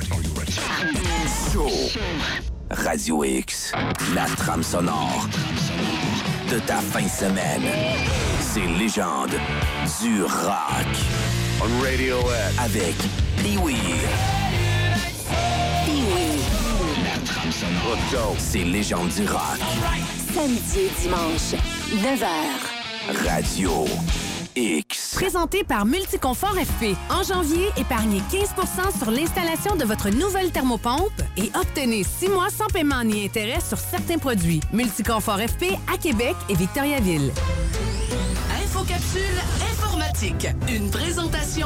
Show. Radio X. La trame sonore de ta fin de semaine. Ces légendes du rock. On Radio X. Avec Pee-Wee. Pee-Wee. La trame sonore. Let's go. C'est Légendes du rock. Samedi et dimanche, 9h. Radio X. Présenté par Multiconfort FP. En janvier, épargnez 15 % sur l'installation de votre nouvelle thermopompe et obtenez 6 mois sans paiement ni intérêt sur certains produits. Multiconfort FP à Québec et Victoriaville. Infocapsule informatique. Une présentation